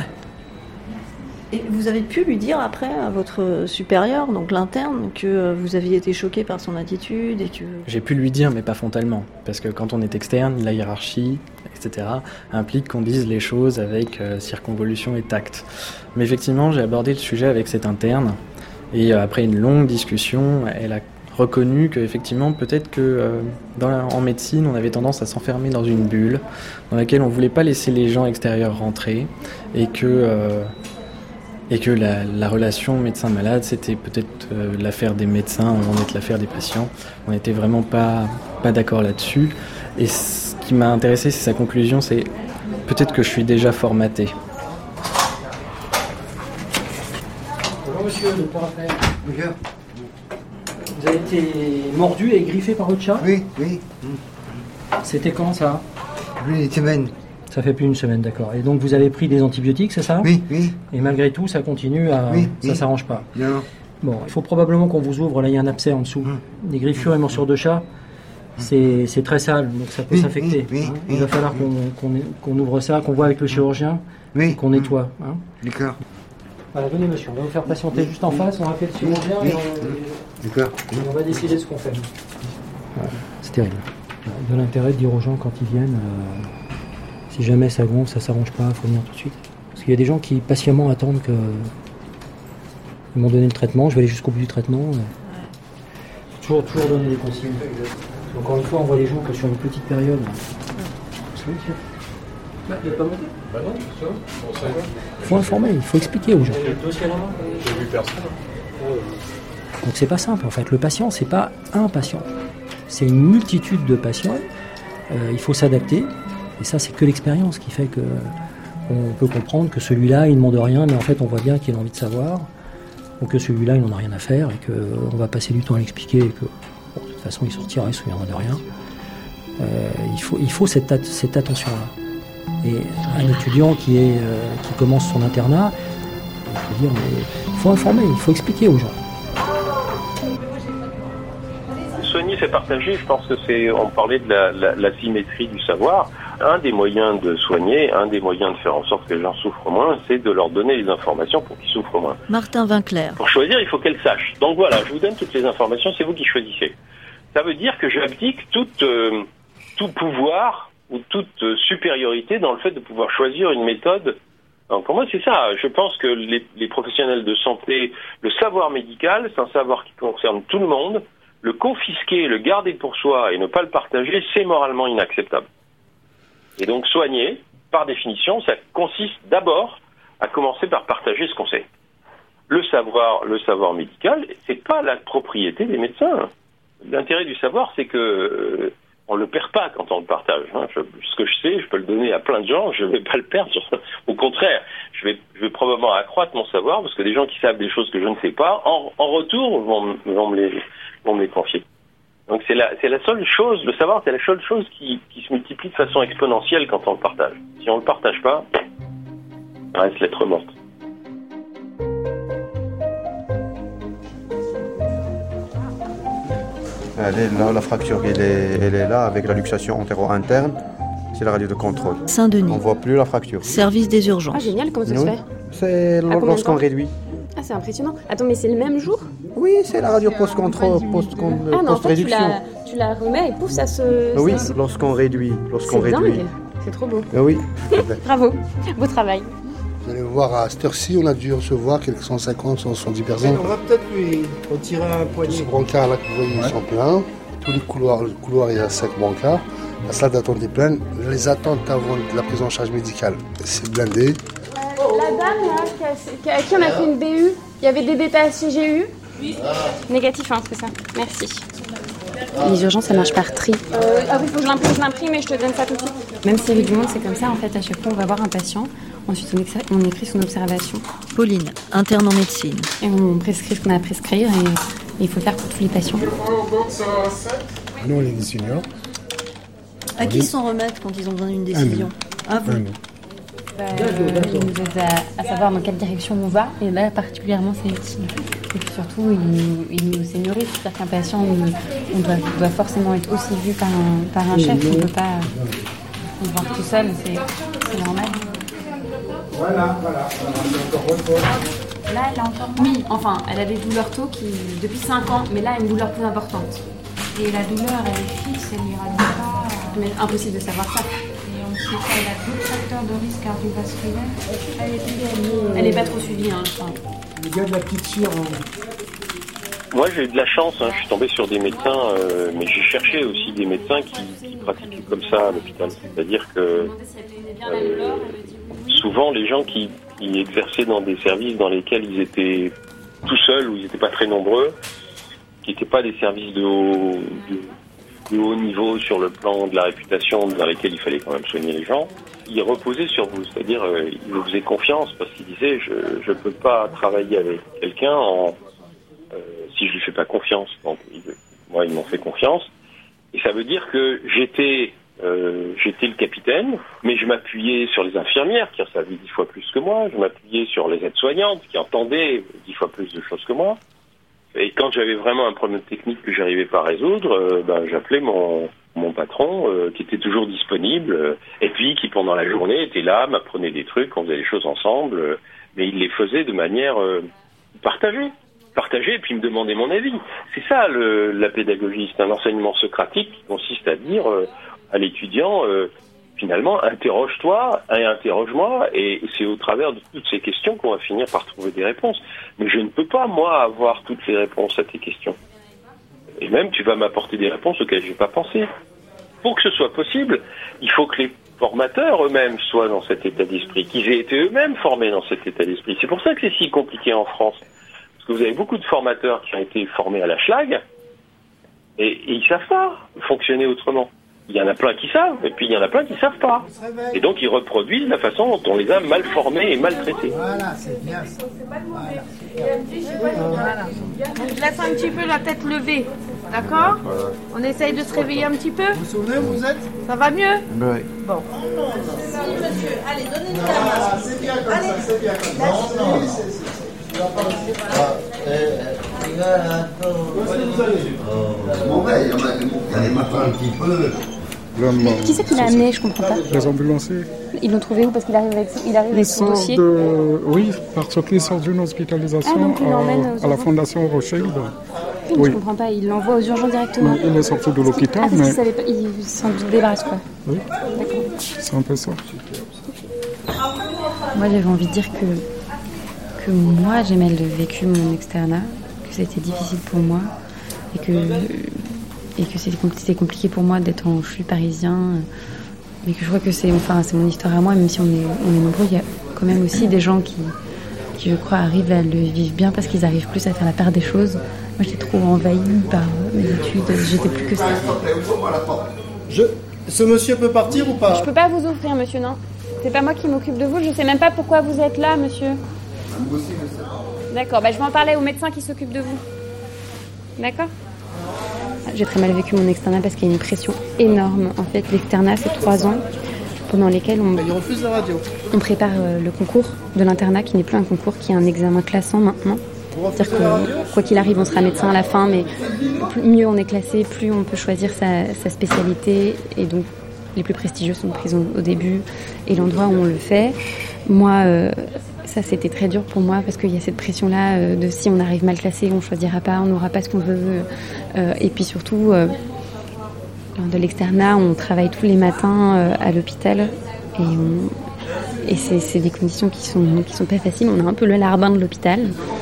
Et vous avez pu lui dire après à votre supérieur, donc l'interne, que vous aviez été choqué par son attitude et que... J'ai pu lui dire, mais pas frontalement. Parce que quand on est externe, la hiérarchie, etc., implique qu'on dise les choses avec circonvolution et tact. Mais effectivement, j'ai abordé le sujet avec cette interne. Et après une longue discussion, elle a reconnu qu'effectivement, peut-être que en médecine, on avait tendance à s'enfermer dans une bulle dans laquelle on ne voulait pas laisser les gens extérieurs rentrer et que la relation médecin-malade, c'était peut-être l'affaire des médecins avant d'être l'affaire des patients. On n'était vraiment pas d'accord là-dessus. Et ce qui m'a intéressé, c'est sa conclusion, c'est peut-être que je suis déjà formaté. Bonjour monsieur, docteur Raphaël. Bonjour. Vous avez été mordu et griffé par votre chat? Oui. C'était quand ça? Plus d'une semaine. Ça fait plus d'une semaine, d'accord. Et donc vous avez pris des antibiotiques, c'est ça? Oui. Et malgré tout, ça continue à... ça s'arrange pas? Non. Bon, il faut probablement qu'on vous ouvre, là il y a un abcès en dessous. Des griffures et morsures de chat, c'est très sale, donc ça peut s'infecter. Il va falloir qu'on ouvre ça, qu'on voit avec le chirurgien, et qu'on nettoie. D'accord. Voilà, venez monsieur, on va vous faire patienter juste en face, on rappelle le chirurgien et on va décider ce qu'on fait. Voilà, c'est terrible. De l'intérêt de dire aux gens quand ils viennent... Si jamais ça gonfle, ça s'arrange pas, il faut venir tout de suite. Parce qu'il y a des gens qui patiemment attendent que... Ils m'ont donné le traitement, je vais aller jusqu'au bout du traitement. Toujours donner des consignes. Encore une fois, on voit les gens que sur une petite période. Il n'est pas monté. Il faut informer, il faut expliquer aux gens. J'ai vu personne. Donc c'est pas simple en fait. Le patient, c'est pas un patient. C'est une multitude de patients. Il faut s'adapter. Et ça, c'est que l'expérience qui fait qu'on peut comprendre que celui-là, il ne demande rien, mais en fait, on voit bien qu'il a envie de savoir, ou que celui-là, il n'en a rien à faire, et qu'on va passer du temps à l'expliquer, et que, de toute façon, il sortira, il ne se souviendra de rien. Il faut cette attention-là. Et un étudiant qui commence son internat, je veux dire, il faut informer, il faut expliquer aux gens. Soigner, c'est partager. Je pense que on parlait de la symétrie du savoir. Un des moyens de soigner, un des moyens de faire en sorte que les gens souffrent moins, c'est de leur donner les informations pour qu'ils souffrent moins. Martin Winkler. Pour choisir, il faut qu'elles sachent. Donc voilà, je vous donne toutes les informations, c'est vous qui choisissez. Ça veut dire que j'abdique tout pouvoir ou toute supériorité dans le fait de pouvoir choisir une méthode. Donc pour moi, c'est ça. Je pense que les professionnels de santé, le savoir médical, c'est un savoir qui concerne tout le monde. Le confisquer, le garder pour soi et ne pas le partager, c'est moralement inacceptable. Et donc soigner, par définition, ça consiste d'abord à commencer par partager ce qu'on sait. Le savoir médical, c'est pas la propriété des médecins. L'intérêt du savoir, c'est que on le perd pas quand on le partage. Ce que je sais, je peux le donner à plein de gens, je vais pas le perdre. Au contraire, je vais probablement accroître mon savoir parce que des gens qui savent des choses que je ne sais pas, en retour, vont me les confier. Donc c'est la seule chose, le savoir, c'est la seule chose qui se multiplie de façon exponentielle quand on le partage. Si on le partage pas, ça reste lettre morte. Elle est là, la fracture, elle est là avec la luxation antéro-interne. C'est la radio de contrôle. Saint-Denis. On ne voit plus la fracture. Service des urgences. Ah génial, comment ça se fait? C'est lorsqu'on réduit. Ah c'est impressionnant. Attends, mais c'est le même jour? Oui, c'est la radio post-contrôle, post-réduction. En fait, tu la remets et pouf, ça se... Oui, lorsqu'on réduit. C'est dingue, c'est trop beau. Oui. Bravo, beau travail. Vous allez voir, à cette heure-ci, on a dû recevoir quelques 150, 170 personnes. On va peut-être lui retirer un poignet. Ce brancard là que vous voyez, ils sont pleins. Tous les couloirs, il y a 5 brancards. La salle d'attente est pleine. Les attentes avant la prise en charge médicale, c'est blindé. La dame là, à qui on a fait une BU, il y avait des détails CGU. Négatif, hein, c'est ça. Merci. Les urgences, ça marche par tri. Ah oui, il faut que je l'imprime et je te donne ça tout de suite. Même Série du Monde, c'est comme ça. En fait, à chaque fois, on va voir un patient. Ensuite, on écrit son observation. Pauline, interne en médecine. Et on prescrit ce qu'on a à prescrire et il faut faire pour tous les patients. Nous, on est des seniors. À qui s'en remettre quand ils ont besoin d'une décision? À vous. Il nous aide à savoir dans quelle direction on va. Et là, particulièrement, c'est utile. Et puis surtout, il nous seniorise. C'est-à-dire qu'un patient, on doit forcément être aussi vu par un chef. On ne peut pas le voir tout seul. C'est normal. Voilà. Là, elle a encore... Oui, enfin, elle a des douleurs tôt depuis 5 ans, mais là, elle a une douleur plus importante. Et la douleur, elle est fixe, elle n'ira pas... Mais impossible de savoir ça. Et on sait qu'elle a d'autres facteurs de risque cardiovasculaire. Elle n'est pas trop suivie, hein, je crois. Le gars de la petite sire... Moi, j'ai eu de la chance, je suis tombé sur des médecins, mais j'ai cherché aussi des médecins qui pratiquent comme ça à l'hôpital. C'est-à-dire que souvent, les gens qui exerçaient dans des services dans lesquels ils étaient tout seuls ou ils n'étaient pas très nombreux, qui n'étaient pas des services de haut niveau sur le plan de la réputation dans lesquels il fallait quand même soigner les gens, ils reposaient sur vous. C'est-à-dire, ils vous faisaient confiance parce qu'ils disaient je ne peux pas travailler avec quelqu'un si je lui fais pas confiance. Donc, moi, ils m'ont fait confiance. Et ça veut dire que j'étais le capitaine, mais je m'appuyais sur les infirmières qui en savaient 10 fois plus que moi. Je m'appuyais sur les aides-soignantes qui entendaient 10 fois plus de choses que moi. Et quand j'avais vraiment un problème technique que j'arrivais pas à résoudre, j'appelais mon patron qui était toujours disponible et puis qui pendant la journée était là, m'apprenait des trucs, on faisait les choses ensemble, mais il les faisait de manière partagée et puis me demandait mon avis. C'est ça la pédagogie, c'est un enseignement socratique qui consiste à dire à l'étudiant finalement interroge-toi et interroge-moi, et c'est au travers de toutes ces questions qu'on va finir par trouver des réponses. Mais je ne peux pas moi avoir toutes les réponses à tes questions. Et même tu vas m'apporter des réponses auxquelles je n'ai pas pensé. Pour que ce soit possible, il faut que les formateurs eux-mêmes soient dans cet état d'esprit, qu'ils aient été eux-mêmes formés dans cet état d'esprit. C'est pour ça que c'est si compliqué en France. Parce que vous avez beaucoup de formateurs qui ont été formés à la schlag et ils ne savent pas fonctionner autrement. Il y en a plein qui savent, et puis il y en a plein qui ne savent pas. Et donc ils reproduisent la façon dont on les a mal formés et mal traités. Voilà, c'est bien ça. Voilà. Donc je laisse un petit peu la tête levée, d'accord? On essaye de se réveiller un petit peu. Vous vous souvenez où vous êtes? Ça va mieux? Oui. Bon. Allez, monsieur, allez, donnez-nous la main. C'est bien comme ça, c'est bien comme ça. Qui c'est qui l'a amené? Je comprends pas. Les ambulanciers. Ils l'ont trouvé où? Parce qu'il arrive avec son dossier. Oui, parce qu'il sort d'une hospitalisation à la Fondation Rothschild. Oui. Je comprends pas, il l'envoie aux urgences directement. Non, il est sorti de l'hôpital, mais... il s'en débarrasse quoi. Oui, d'accord. C'est un peu ça. Moi, j'avais envie de dire que moi, j'ai mal vécu mon externat, que c'était difficile pour moi, et que c'était compliqué pour moi d'être en flux parisien, mais que je crois que c'est mon histoire à moi, même si on est nombreux, il y a quand même aussi des gens qui, je crois, arrivent à le vivre bien parce qu'ils arrivent plus à faire la part des choses. Moi, j'étais trop envahie par mes études, j'étais plus que ça. Ce monsieur peut partir ou pas? Je peux pas vous offrir, monsieur, non. C'est pas moi qui m'occupe de vous, je sais même pas pourquoi vous êtes là, monsieur. Vous aussi, je sais pas. D'accord, je vais en parler au médecin qui s'occupe de vous. D'accord? J'ai très mal vécu mon externat parce qu'il y a une pression énorme. En fait, l'externat, c'est 3 ans pendant lesquels Il refuse la radio. On prépare le concours de l'internat, qui n'est plus un concours, qui est un examen classant maintenant. C'est-à-dire que quoi qu'il arrive, on sera médecin à la fin, mais mieux on est classé, plus on peut choisir sa spécialité. Et donc, les plus prestigieux sont pris au début et l'endroit où on le fait. Moi, ça c'était très dur pour moi parce qu'il y a cette pression-là de si on arrive mal classé, on ne choisira pas, on n'aura pas ce qu'on veut. Et puis surtout, lors de l'externat, on travaille tous les matins à l'hôpital et c'est des conditions qui sont pas faciles. On a un peu le larbin de l'hôpital.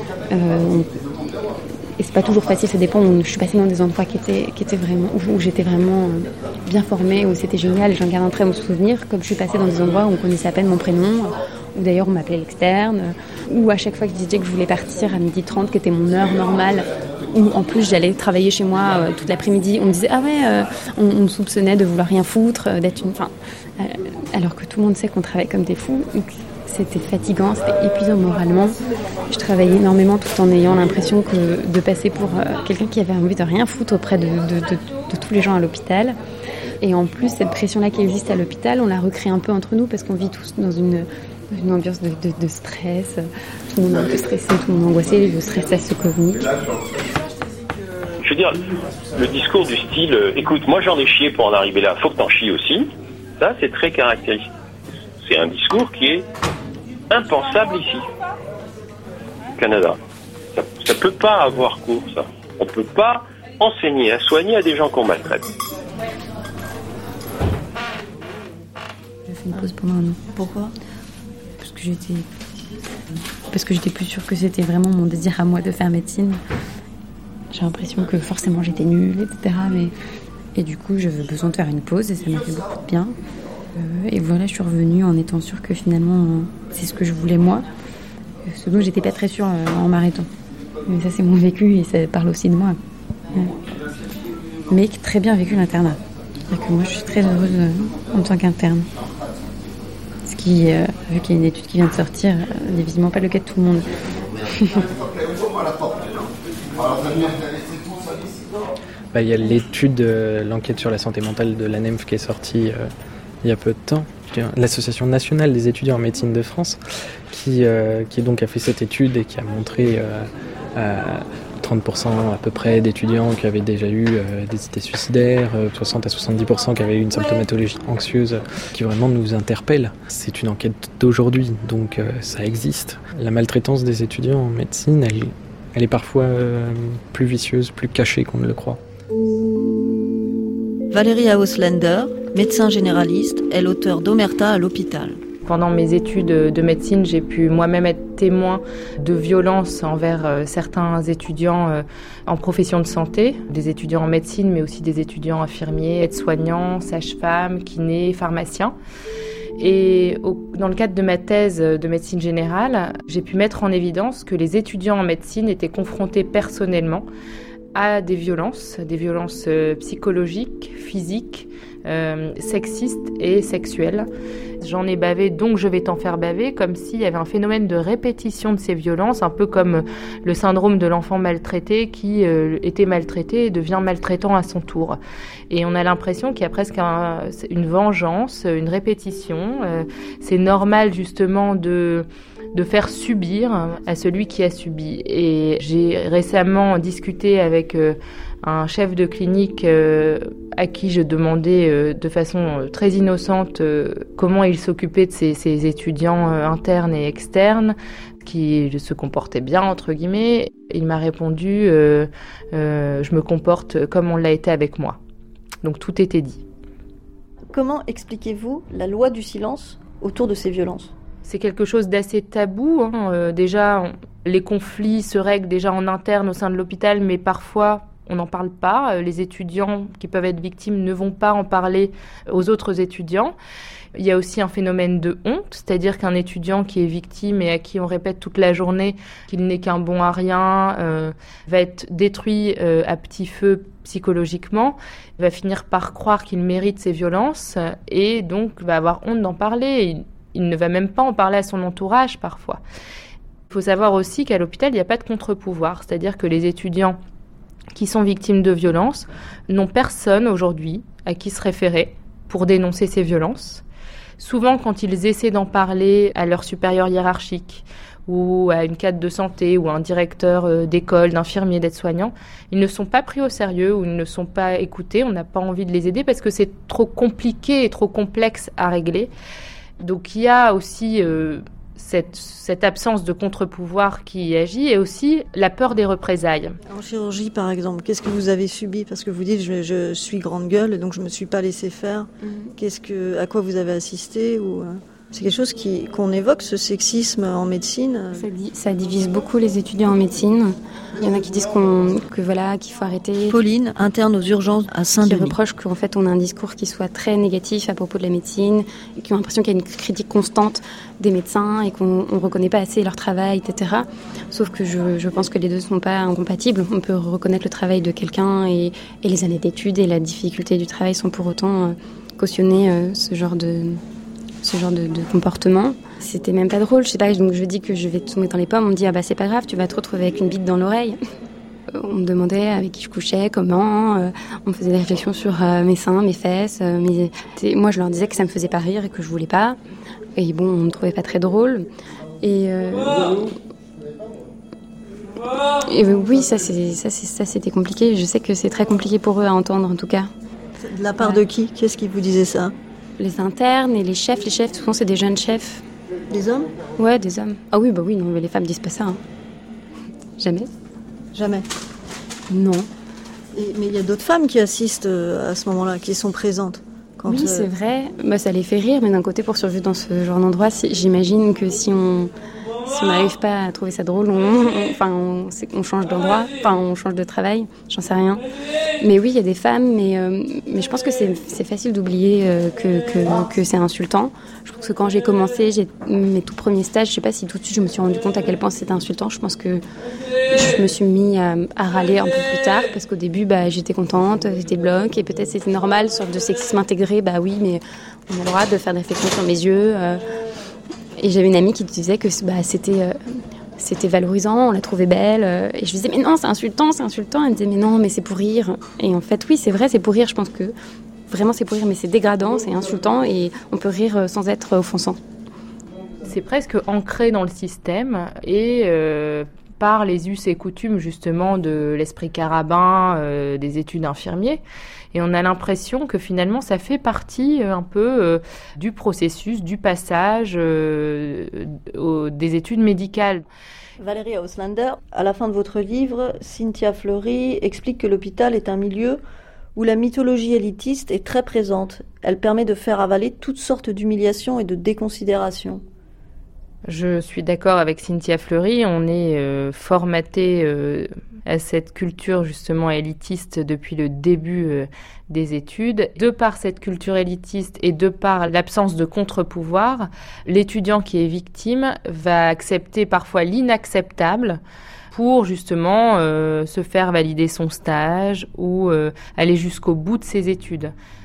Et c'est pas toujours facile, ça dépend. Je suis passée dans des endroits qui étaient vraiment, où j'étais vraiment bien formée, où c'était génial, j'en garde un très bon souvenir, comme je suis passée dans des endroits où on connaissait à peine mon prénom, où d'ailleurs on m'appelait l'externe, où à chaque fois que je disais que je voulais partir à 12h30, qui était mon heure normale, où en plus j'allais travailler chez moi toute l'après-midi, on me disait on me soupçonnait de vouloir rien foutre, alors que tout le monde sait qu'on travaille comme des fous. C'était fatigant, c'était épuisant moralement. Je travaillais énormément tout en ayant l'impression de passer pour quelqu'un qui avait envie de rien foutre auprès de tous les gens à l'hôpital. Et en plus, cette pression-là qui existe à l'hôpital, on la recrée un peu entre nous parce qu'on vit tous dans une ambiance de stress. Tout le monde est un peu stressé, tout le monde est angoissé, le stress, ça se communique. Je veux dire, le discours du style « Écoute, moi j'en ai chié pour en arriver là, faut que t'en chies aussi », ça c'est très caractéristique. C'est un discours qui est impensable ici, au Canada. Ça peut pas avoir cours, ça. On peut pas enseigner à soigner à des gens qu'on maltraite. J'ai fait une pause pendant 1 an. Pourquoi? Parce que j'étais plus sûre que c'était vraiment mon désir à moi de faire médecine. J'ai l'impression que forcément j'étais nulle, etc. Et du coup, j'avais besoin de faire une pause et ça m'a fait beaucoup de bien. Et voilà, je suis revenue en étant sûre que finalement, c'est ce que je voulais moi. Ce dont j'étais pas très sûre en m'arrêtant. Mais ça, c'est mon vécu et ça parle aussi de moi. Ouais. Mais très bien vécu l'internat. C'est-à-dire que moi, je suis très heureuse en tant qu'interne. Ce qui, vu qu'il y a une étude qui vient de sortir, n'est visiblement pas le cas de tout le monde. Il y a l'étude, l'enquête sur la santé mentale de l'ANEMF qui est sortie il y a peu de temps, l'Association nationale des étudiants en médecine de France, qui donc a fait cette étude et qui a montré 30% à peu près d'étudiants qui avaient déjà eu des idées suicidaires, 60 à 70% qui avaient eu une symptomatologie anxieuse qui vraiment nous interpelle. C'est une enquête d'aujourd'hui, donc ça existe. La maltraitance des étudiants en médecine, elle est parfois plus vicieuse, plus cachée qu'on ne le croit. Valérie Auslander, médecin généraliste, est l'auteure d'Omerta à l'hôpital. Pendant mes études de médecine, j'ai pu moi-même être témoin de violences envers certains étudiants en profession de santé, des étudiants en médecine, mais aussi des étudiants infirmiers, aides-soignants, sages-femmes, kinés, pharmaciens. Et dans le cadre de ma thèse de médecine générale, j'ai pu mettre en évidence que les étudiants en médecine étaient confrontés personnellement à des violences psychologiques, physiques, sexistes et sexuelles. J'en ai bavé, donc je vais t'en faire baver, comme s'il y avait un phénomène de répétition de ces violences, un peu comme le syndrome de l'enfant maltraité qui était maltraité et devient maltraitant à son tour. Et on a l'impression qu'il y a presque une vengeance, une répétition. C'est normal justement de faire subir à celui qui a subi. Et j'ai récemment discuté avec un chef de clinique à qui je demandais de façon très innocente comment il s'occupait de ses étudiants internes et externes, qui se comportaient bien, entre guillemets. Il m'a répondu je me comporte comme on l'a été avec moi. Donc tout était dit. Comment expliquez-vous la loi du silence autour de ces violences ? C'est quelque chose d'assez tabou. Déjà, les conflits se règlent déjà en interne au sein de l'hôpital, mais parfois on n'en parle pas. Les étudiants qui peuvent être victimes ne vont pas en parler aux autres étudiants. Il y a aussi un phénomène de honte, c'est-à-dire qu'un étudiant qui est victime et à qui on répète toute la journée qu'il n'est qu'un bon à rien, va être détruit à petit feu psychologiquement, va finir par croire qu'il mérite ces violences et donc va avoir honte d'en parler. Il ne va même pas en parler à son entourage parfois. Il faut savoir aussi qu'à l'hôpital, il n'y a pas de contre-pouvoir, c'est-à-dire que les étudiants qui sont victimes de violences n'ont personne aujourd'hui à qui se référer pour dénoncer ces violences. Souvent, quand ils essaient d'en parler à leur supérieur hiérarchique ou à une cadre de santé ou à un directeur d'école, d'infirmier, d'aide-soignant, ils ne sont pas pris au sérieux ou ils ne sont pas écoutés. On n'a pas envie de les aider parce que c'est trop compliqué et trop complexe à régler. Donc il y a aussi cette absence de contre-pouvoir qui agit et aussi la peur des représailles. En chirurgie, par exemple, qu'est-ce que vous avez subi ? Parce que vous dites je suis grande gueule, donc je ne me suis pas laissé faire. À quoi vous avez assisté ou, c'est quelque chose qu'on évoque, ce sexisme en médecine. Ça divise beaucoup les étudiants en médecine. Il y en a qui disent qu'il faut arrêter. Pauline, interne aux urgences à Saint-Denis. Qui reproche qu'en fait on a un discours qui soit très négatif à propos de la médecine, et qui ont l'impression qu'il y a une critique constante des médecins et qu'on ne reconnaît pas assez leur travail, etc. Sauf que je pense que les deux ne sont pas incompatibles. On peut reconnaître le travail de quelqu'un et les années d'études et la difficulté du travail sans pour autant cautionner ce genre de comportement. C'était même pas drôle, je sais pas, donc je dis que je vais tout mettre dans les pommes, on me dit c'est pas grave, tu vas te retrouver avec une bite dans l'oreille. On me demandait avec qui je couchais, comment, on me faisait des réflexions sur mes seins, mes fesses, moi je leur disais que ça me faisait pas rire et que je voulais pas, et bon, on me trouvait pas très drôle, et oui, ça c'était compliqué, je sais que c'est très compliqué pour eux à entendre en tout cas. De la part de qui ? Qu'est-ce qui vous disait ça ? Les internes et les chefs, souvent c'est des jeunes chefs. Des hommes ? Ouais, des hommes. Ah oui, oui, non, mais les femmes disent pas ça. Jamais. Jamais. Non. Mais il y a d'autres femmes qui assistent à ce moment-là, qui sont présentes. Oui, c'est vrai. Ça les fait rire, mais d'un côté, pour survivre dans ce genre d'endroit, j'imagine que si on n'arrive pas à trouver ça drôle, on change d'endroit, on change de travail, j'en sais rien. Mais oui, il y a des femmes, mais je pense que c'est facile d'oublier que c'est insultant. Je pense que quand j'ai commencé mes tout premiers stages, je sais pas si tout de suite je me suis rendu compte à quel point c'était insultant. Je pense que je me suis mis à râler un peu plus tard, parce qu'au début, j'étais contente, j'étais bloc, et peut-être c'était normal, sorte de sexisme intégré, oui, mais on a le droit de faire des réflexions sur mes yeux. Et j'avais une amie qui disait que c'était valorisant, on la trouvait belle. Et je disais, mais non, c'est insultant. Elle disait, mais non, mais c'est pour rire. Et en fait, oui, c'est vrai, c'est pour rire. Je pense que vraiment, c'est pour rire, mais c'est dégradant, c'est insultant, et on peut rire sans être offensant. C'est presque ancré dans le système, et par les us et coutumes, justement, de l'esprit carabin, des études infirmiers. Et on a l'impression que finalement, ça fait partie un peu du processus, du passage des études médicales. Valérie Auslander, à la fin de votre livre, Cynthia Fleury explique que l'hôpital est un milieu où la mythologie élitiste est très présente. Elle permet de faire avaler toutes sortes d'humiliations et de déconsidérations. Je suis d'accord avec Cynthia Fleury, on est formaté à cette culture justement élitiste depuis le début des études. De par cette culture élitiste et de par l'absence de contre-pouvoir, l'étudiant qui est victime va accepter parfois l'inacceptable pour justement se faire valider son stage ou aller jusqu'au bout de ses études.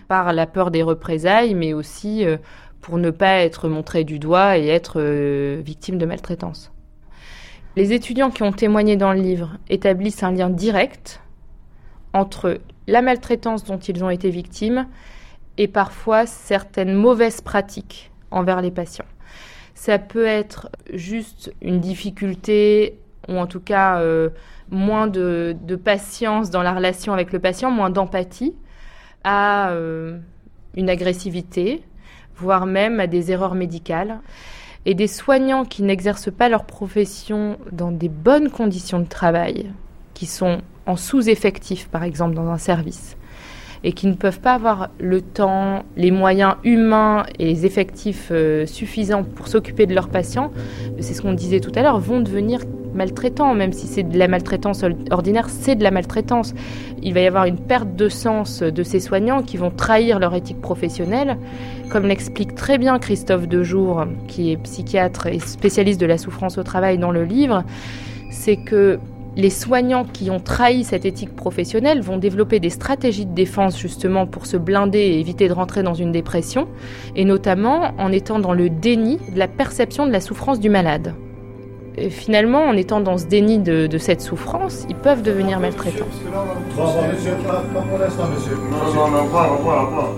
par la peur des représailles, mais aussi pour ne pas être montré du doigt et être victime de maltraitance. Les étudiants qui ont témoigné dans le livre établissent un lien direct entre la maltraitance dont ils ont été victimes et parfois certaines mauvaises pratiques envers les patients. Ça peut être juste une difficulté ou en tout cas moins de patience dans la relation avec le patient, moins d'empathie, à une agressivité, voire même à des erreurs médicales. Et des soignants qui n'exercent pas leur profession dans des bonnes conditions de travail, qui sont en sous-effectif par exemple dans un service, et qui ne peuvent pas avoir le temps, les moyens humains et les effectifs suffisants pour s'occuper de leurs patients, c'est ce qu'on disait tout à l'heure, vont devenir maltraitants, même si c'est de la maltraitance ordinaire, c'est de la maltraitance. Il va y avoir une perte de sens de ces soignants qui vont trahir leur éthique professionnelle, comme l'explique très bien Christophe Dejour, qui est psychiatre et spécialiste de la souffrance au travail dans le livre, c'est que les soignants qui ont trahi cette éthique professionnelle vont développer des stratégies de défense justement pour se blinder et éviter de rentrer dans une dépression, et notamment en étant dans le déni de la perception de la souffrance du malade. Et finalement, en étant dans ce déni de cette souffrance, ils peuvent devenir maltraitants. Bon, monsieur, pas pour l'instant, monsieur. Non, pas.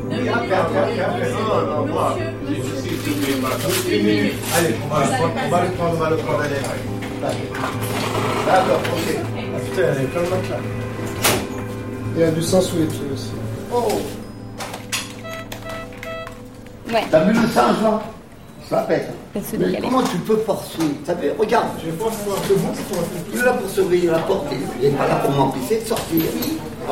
Allez, on va le prendre, allez. D'accord, ok. Ah, putain, elle est plein de là. Il y a du sang sous les pieds aussi. Oh! Ouais. T'as vu le singe là? Ça pète. Mais comment tu peux forcer? T'as vu? Regarde. Je pense que c'est bon, c'est il est là pour surveiller la porte. Il n'est pas là pour m'empêcher de sortir. Ah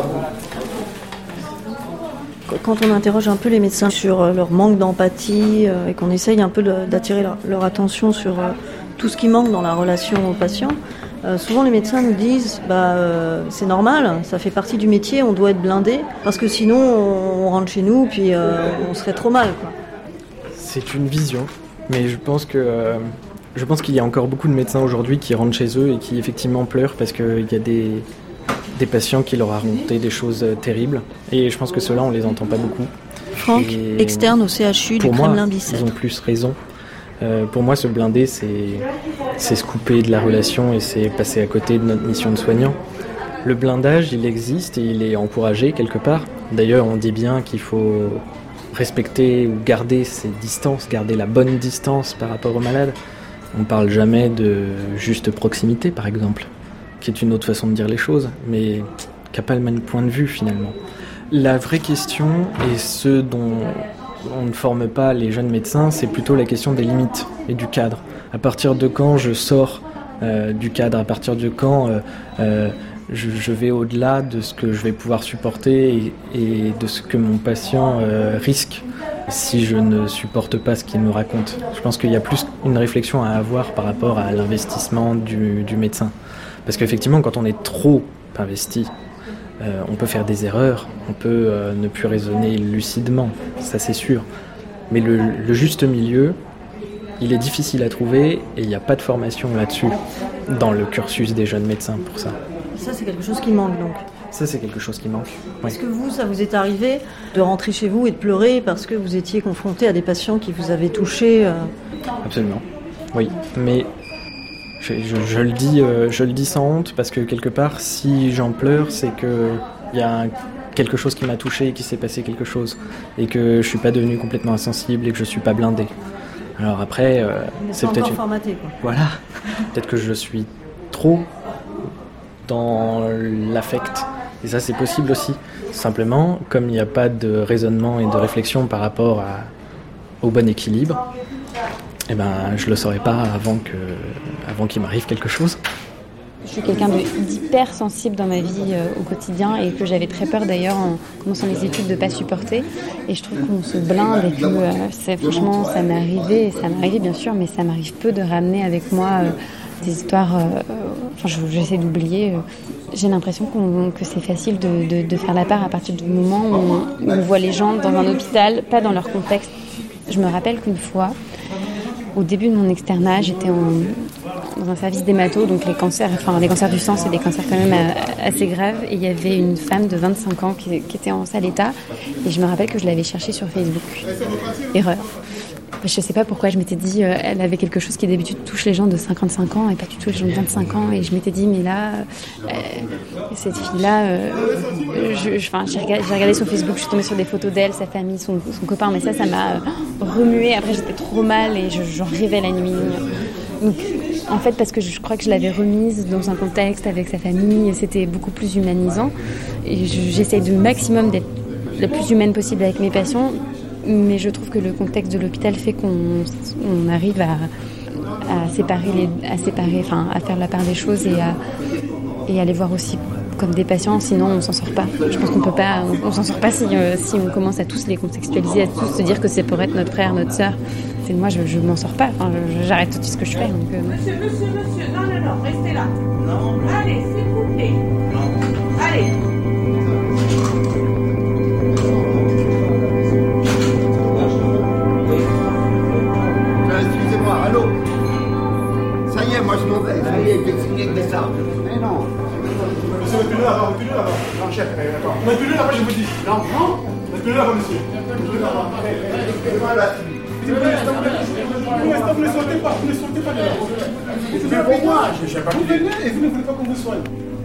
bon? Quand on interroge un peu les médecins sur leur manque d'empathie et qu'on essaye un peu d'attirer leur attention sur tout ce qui manque dans la relation au patient, souvent les médecins nous disent c'est normal, ça fait partie du métier, on doit être blindé, parce que sinon on rentre chez nous puis on serait trop mal, quoi. C'est une vision, mais je pense qu'il y a encore beaucoup de médecins aujourd'hui qui rentrent chez eux et qui effectivement pleurent parce qu'il y a des patients qui leur ont raconté des choses terribles, et je pense que ceux-là on les entend pas beaucoup. Franck, externe au CHU du Kremlin-Bicêtre. Ils ont plus raison. Pour moi, se blinder, c'est se couper de la relation et c'est passer à côté de notre mission de soignant. Le blindage, il existe et il est encouragé quelque part. D'ailleurs, on dit bien qu'il faut respecter ou garder ses distances, garder la bonne distance par rapport aux malades. On ne parle jamais de juste proximité, par exemple, qui est une autre façon de dire les choses, mais qui n'a pas le même point de vue finalement. La vraie question, et ce dont on ne forme pas les jeunes médecins, c'est plutôt la question des limites et du cadre. À partir de quand je sors du cadre, à partir de quand je vais au-delà de ce que je vais pouvoir supporter et de ce que mon patient risque si je ne supporte pas ce qu'il me raconte. Je pense qu'il y a plus une réflexion à avoir par rapport à l'investissement du médecin. Parce qu'effectivement, quand on est trop investi, on peut faire des erreurs, on peut ne plus raisonner lucidement, ça c'est sûr. Mais le juste milieu, il est difficile à trouver et il n'y a pas de formation là-dessus dans le cursus des jeunes médecins pour ça. Ça, c'est quelque chose qui manque donc. Ça, c'est quelque chose qui manque. Oui. Est-ce que vous, ça vous est arrivé de rentrer chez vous et de pleurer parce que vous étiez confronté à des patients qui vous avaient touché Absolument, oui. Mais je le dis sans honte parce que quelque part, si j'en pleure, c'est qu'il y a quelque chose qui m'a touché, qu'il s'est passé quelque chose et que je suis pas devenu complètement insensible et que je suis pas blindé. Alors après, c'est peut-être formaté, quoi. Voilà, peut-être que je suis trop dans l'affect. Et ça, c'est possible aussi. Simplement, comme il n'y a pas de raisonnement et de réflexion par rapport au bon équilibre, eh ben, je le saurais pas avant qu'il m'arrive quelque chose. Je suis quelqu'un d'hyper sensible dans ma vie au quotidien et que j'avais très peur d'ailleurs en commençant les études de ne pas supporter. Et je trouve qu'on se blinde et que franchement ça m'est arrivé bien sûr, mais ça m'arrive peu de ramener avec moi des histoires, j'essaie d'oublier. J'ai l'impression que c'est facile de faire la part à partir du moment où on voit les gens dans un hôpital, pas dans leur contexte. Je me rappelle qu'une fois, Au début de mon externat, j'étais dans un service d'hémato, donc les cancers du sang, c'est des cancers quand même assez graves. Et il y avait une femme de 25 ans qui était en sale état. Et je me rappelle que je l'avais cherchée sur Facebook. Erreur. Je ne sais pas pourquoi, je m'étais dit, elle avait quelque chose qui d'habitude touche les gens de 55 ans et pas du tout les gens de 25 ans. Et je m'étais dit, mais là, cette fille-là, j'ai regardé sur Facebook, je suis tombée sur des photos d'elle, sa famille, son copain, mais ça m'a remué. Après, j'étais trop mal et j'en rêvais la nuit. Donc, en fait, parce que je crois que je l'avais remise dans un contexte avec sa famille, et c'était beaucoup plus humanisant. Et j'essaye du maximum d'être la plus humaine possible avec mes patients. Mais je trouve que le contexte de l'hôpital fait qu'on arrive à faire la part des choses et à les voir aussi comme des patients, sinon on s'en sort pas. Je pense on s'en sort pas si on commence à tous les contextualiser, à tous se dire que c'est pour être notre frère, notre sœur. Moi, je m'en sors pas. J'arrête tout de suite ce que je fais. Donc, Monsieur, non, restez là. Allez, s'il vous plaît. Allez. Allô? Ça y est, moi je m'en vais. Ça y est, j'ai fini avec mes armes. Mais non. Monsieur, reculez là-bas, reculez là-bas. Non, chef, attends. Reculez là-bas, je vous dis. Non, non. Reculez là-bas, monsieur. Reculez là-bas. Vous ne sortez pas, vous ne sortez pas de là. C'est pour moi. Vous venez et vous ne voulez pas qu'on vous soigne.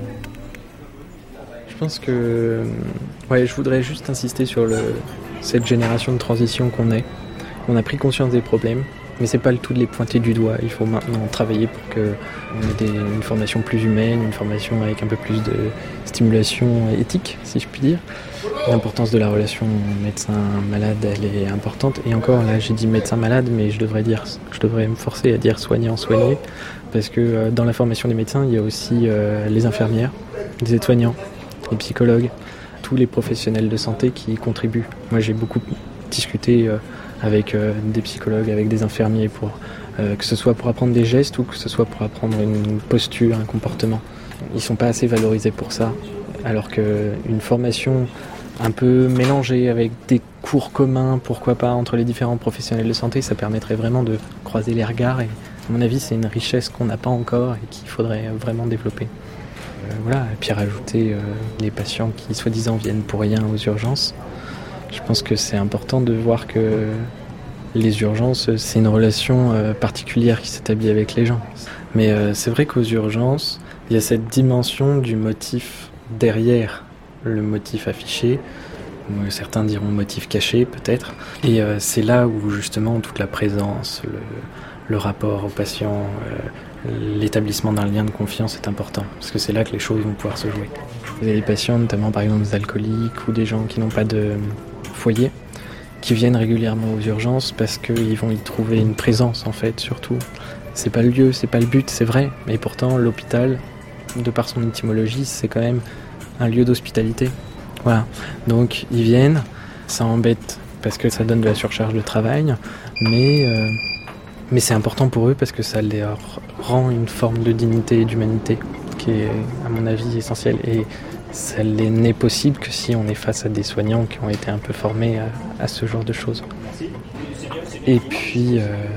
Je pense que... je voudrais juste insister sur cette génération de transition qu'on est. On a pris conscience des problèmes. Mais c'est pas le tout de les pointer du doigt. Il faut maintenant travailler pour qu'on ait une formation plus humaine, une formation avec un peu plus de stimulation éthique, si je puis dire. L'importance de la relation médecin-malade, elle est importante. Et encore, là, j'ai dit médecin-malade, mais je devrais me forcer à dire soignant-soigné, parce que dans la formation des médecins, il y a aussi les infirmières, les aides-soignants, les psychologues, tous les professionnels de santé qui y contribuent. Moi, j'ai beaucoup discuté avec des psychologues, avec des infirmiers, que ce soit pour apprendre des gestes ou que ce soit pour apprendre une posture, un comportement. Ils ne sont pas assez valorisés pour ça, alors qu'une formation un peu mélangée avec des cours communs, pourquoi pas, entre les différents professionnels de santé, ça permettrait vraiment de croiser les regards. Et à mon avis, c'est une richesse qu'on n'a pas encore et qu'il faudrait vraiment développer. Et puis rajouter les patients qui soi-disant viennent pour rien aux urgences. Je pense que c'est important de voir que les urgences, c'est une relation particulière qui s'établit avec les gens. Mais c'est vrai qu'aux urgences, il y a cette dimension du motif derrière le motif affiché. Certains diront motif caché peut-être. Et c'est là où justement toute la présence, le rapport au patient, l'établissement d'un lien de confiance est important. Parce que c'est là que les choses vont pouvoir se jouer. Vous avez des patients, notamment par exemple des alcooliques ou des gens qui n'ont pas de foyer, qui viennent régulièrement aux urgences parce qu'ils vont y trouver une présence en fait, surtout. C'est pas le lieu, c'est pas le but, c'est vrai, mais pourtant l'hôpital, de par son étymologie, c'est quand même un lieu d'hospitalité. Voilà, donc ils viennent, ça embête parce que ça donne de la surcharge de travail, mais c'est important pour eux parce que ça leur rend une forme de dignité et d'humanité qui est à mon avis essentielle. Et ça n'est possible que si on est face à des soignants qui ont été un peu formés à ce genre de choses. Et puis,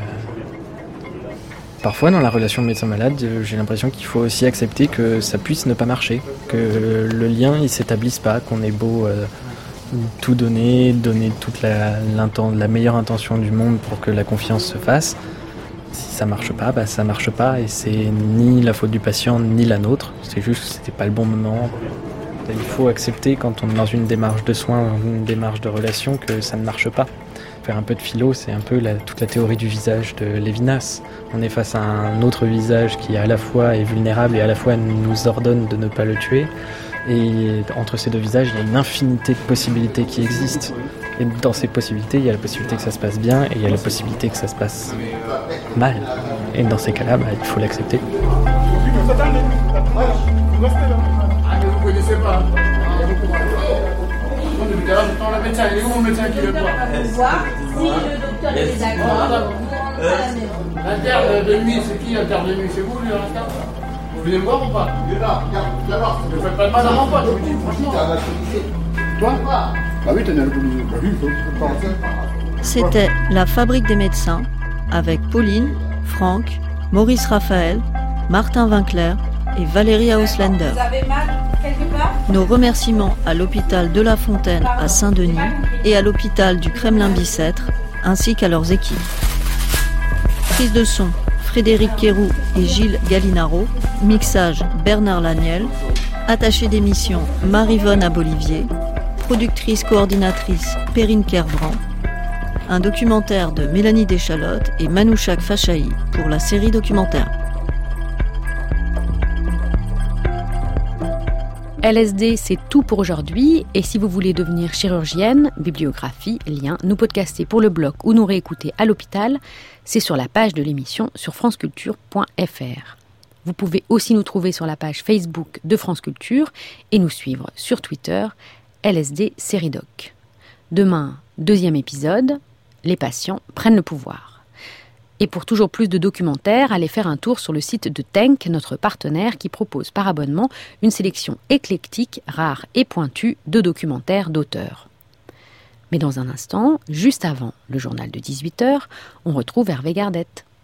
parfois dans la relation médecin-malade, j'ai l'impression qu'il faut aussi accepter que ça puisse ne pas marcher, que le lien il s'établisse pas, qu'on ait beau tout donner toute la meilleure intention du monde pour que la confiance se fasse. Si ça marche pas, ça marche pas et c'est ni la faute du patient ni la nôtre, c'est juste que c'était pas le bon moment. Il faut accepter quand on est dans une démarche de soins, dans une démarche de relation, que ça ne marche pas. Faire un peu de philo, c'est un peu toute la théorie du visage de Lévinas. On est face à un autre visage qui à la fois est vulnérable et à la fois nous ordonne de ne pas le tuer. Et entre ces deux visages, il y a une infinité de possibilités qui existent. Et dans ces possibilités, il y a la possibilité que ça se passe bien et il y a la possibilité que ça se passe mal. Et dans ces cas-là, il faut l'accepter. Vous ne connaissez pas. Depuis là, j'attends le médecin. Il est où mon médecin qui veut voir? Voir si le docteur est d'accord. L'interne de nuit, c'est qui l'interne de nuit? C'est vous, lui, l'interne? Vous venez me voir ou pas? Il est là, regarde. Ne faites pas de mal à mon pote, je vous dis, franchement. Toi? Ah oui, t'as une alcoolisée. C'était La Fabrique des médecins, avec Pauline, Franck, Maurice Raphaël, Martin Winkler et Valérie Auslander. Vous avez mal quelque part ? Nos remerciements à l'hôpital de La Fontaine à Saint-Denis et à l'hôpital du Kremlin-Bicêtre, ainsi qu'à leurs équipes. Prise de son, Frédéric Quéroux et Gilles Gallinaro. Mixage, Bernard Laniel. Attachée d'émission, Marie-Vonne Abolivier. Productrice coordinatrice, Perrine Kervran. Un documentaire de Mélanie Deschalottes et Manouchak Fachahi pour la série documentaire. LSD, c'est tout pour aujourd'hui. Et si vous voulez devenir chirurgienne, bibliographie, lien, nous podcaster pour le blog ou nous réécouter à l'hôpital, c'est sur la page de l'émission sur franceculture.fr. Vous pouvez aussi nous trouver sur la page Facebook de France Culture et nous suivre sur Twitter, LSD Série Doc. Demain, 2e épisode, les patients prennent le pouvoir. Et pour toujours plus de documentaires, allez faire un tour sur le site de Tenk, notre partenaire qui propose par abonnement une sélection éclectique, rare et pointue de documentaires d'auteurs. Mais dans un instant, juste avant le journal de 18h, on retrouve Hervé Gardette.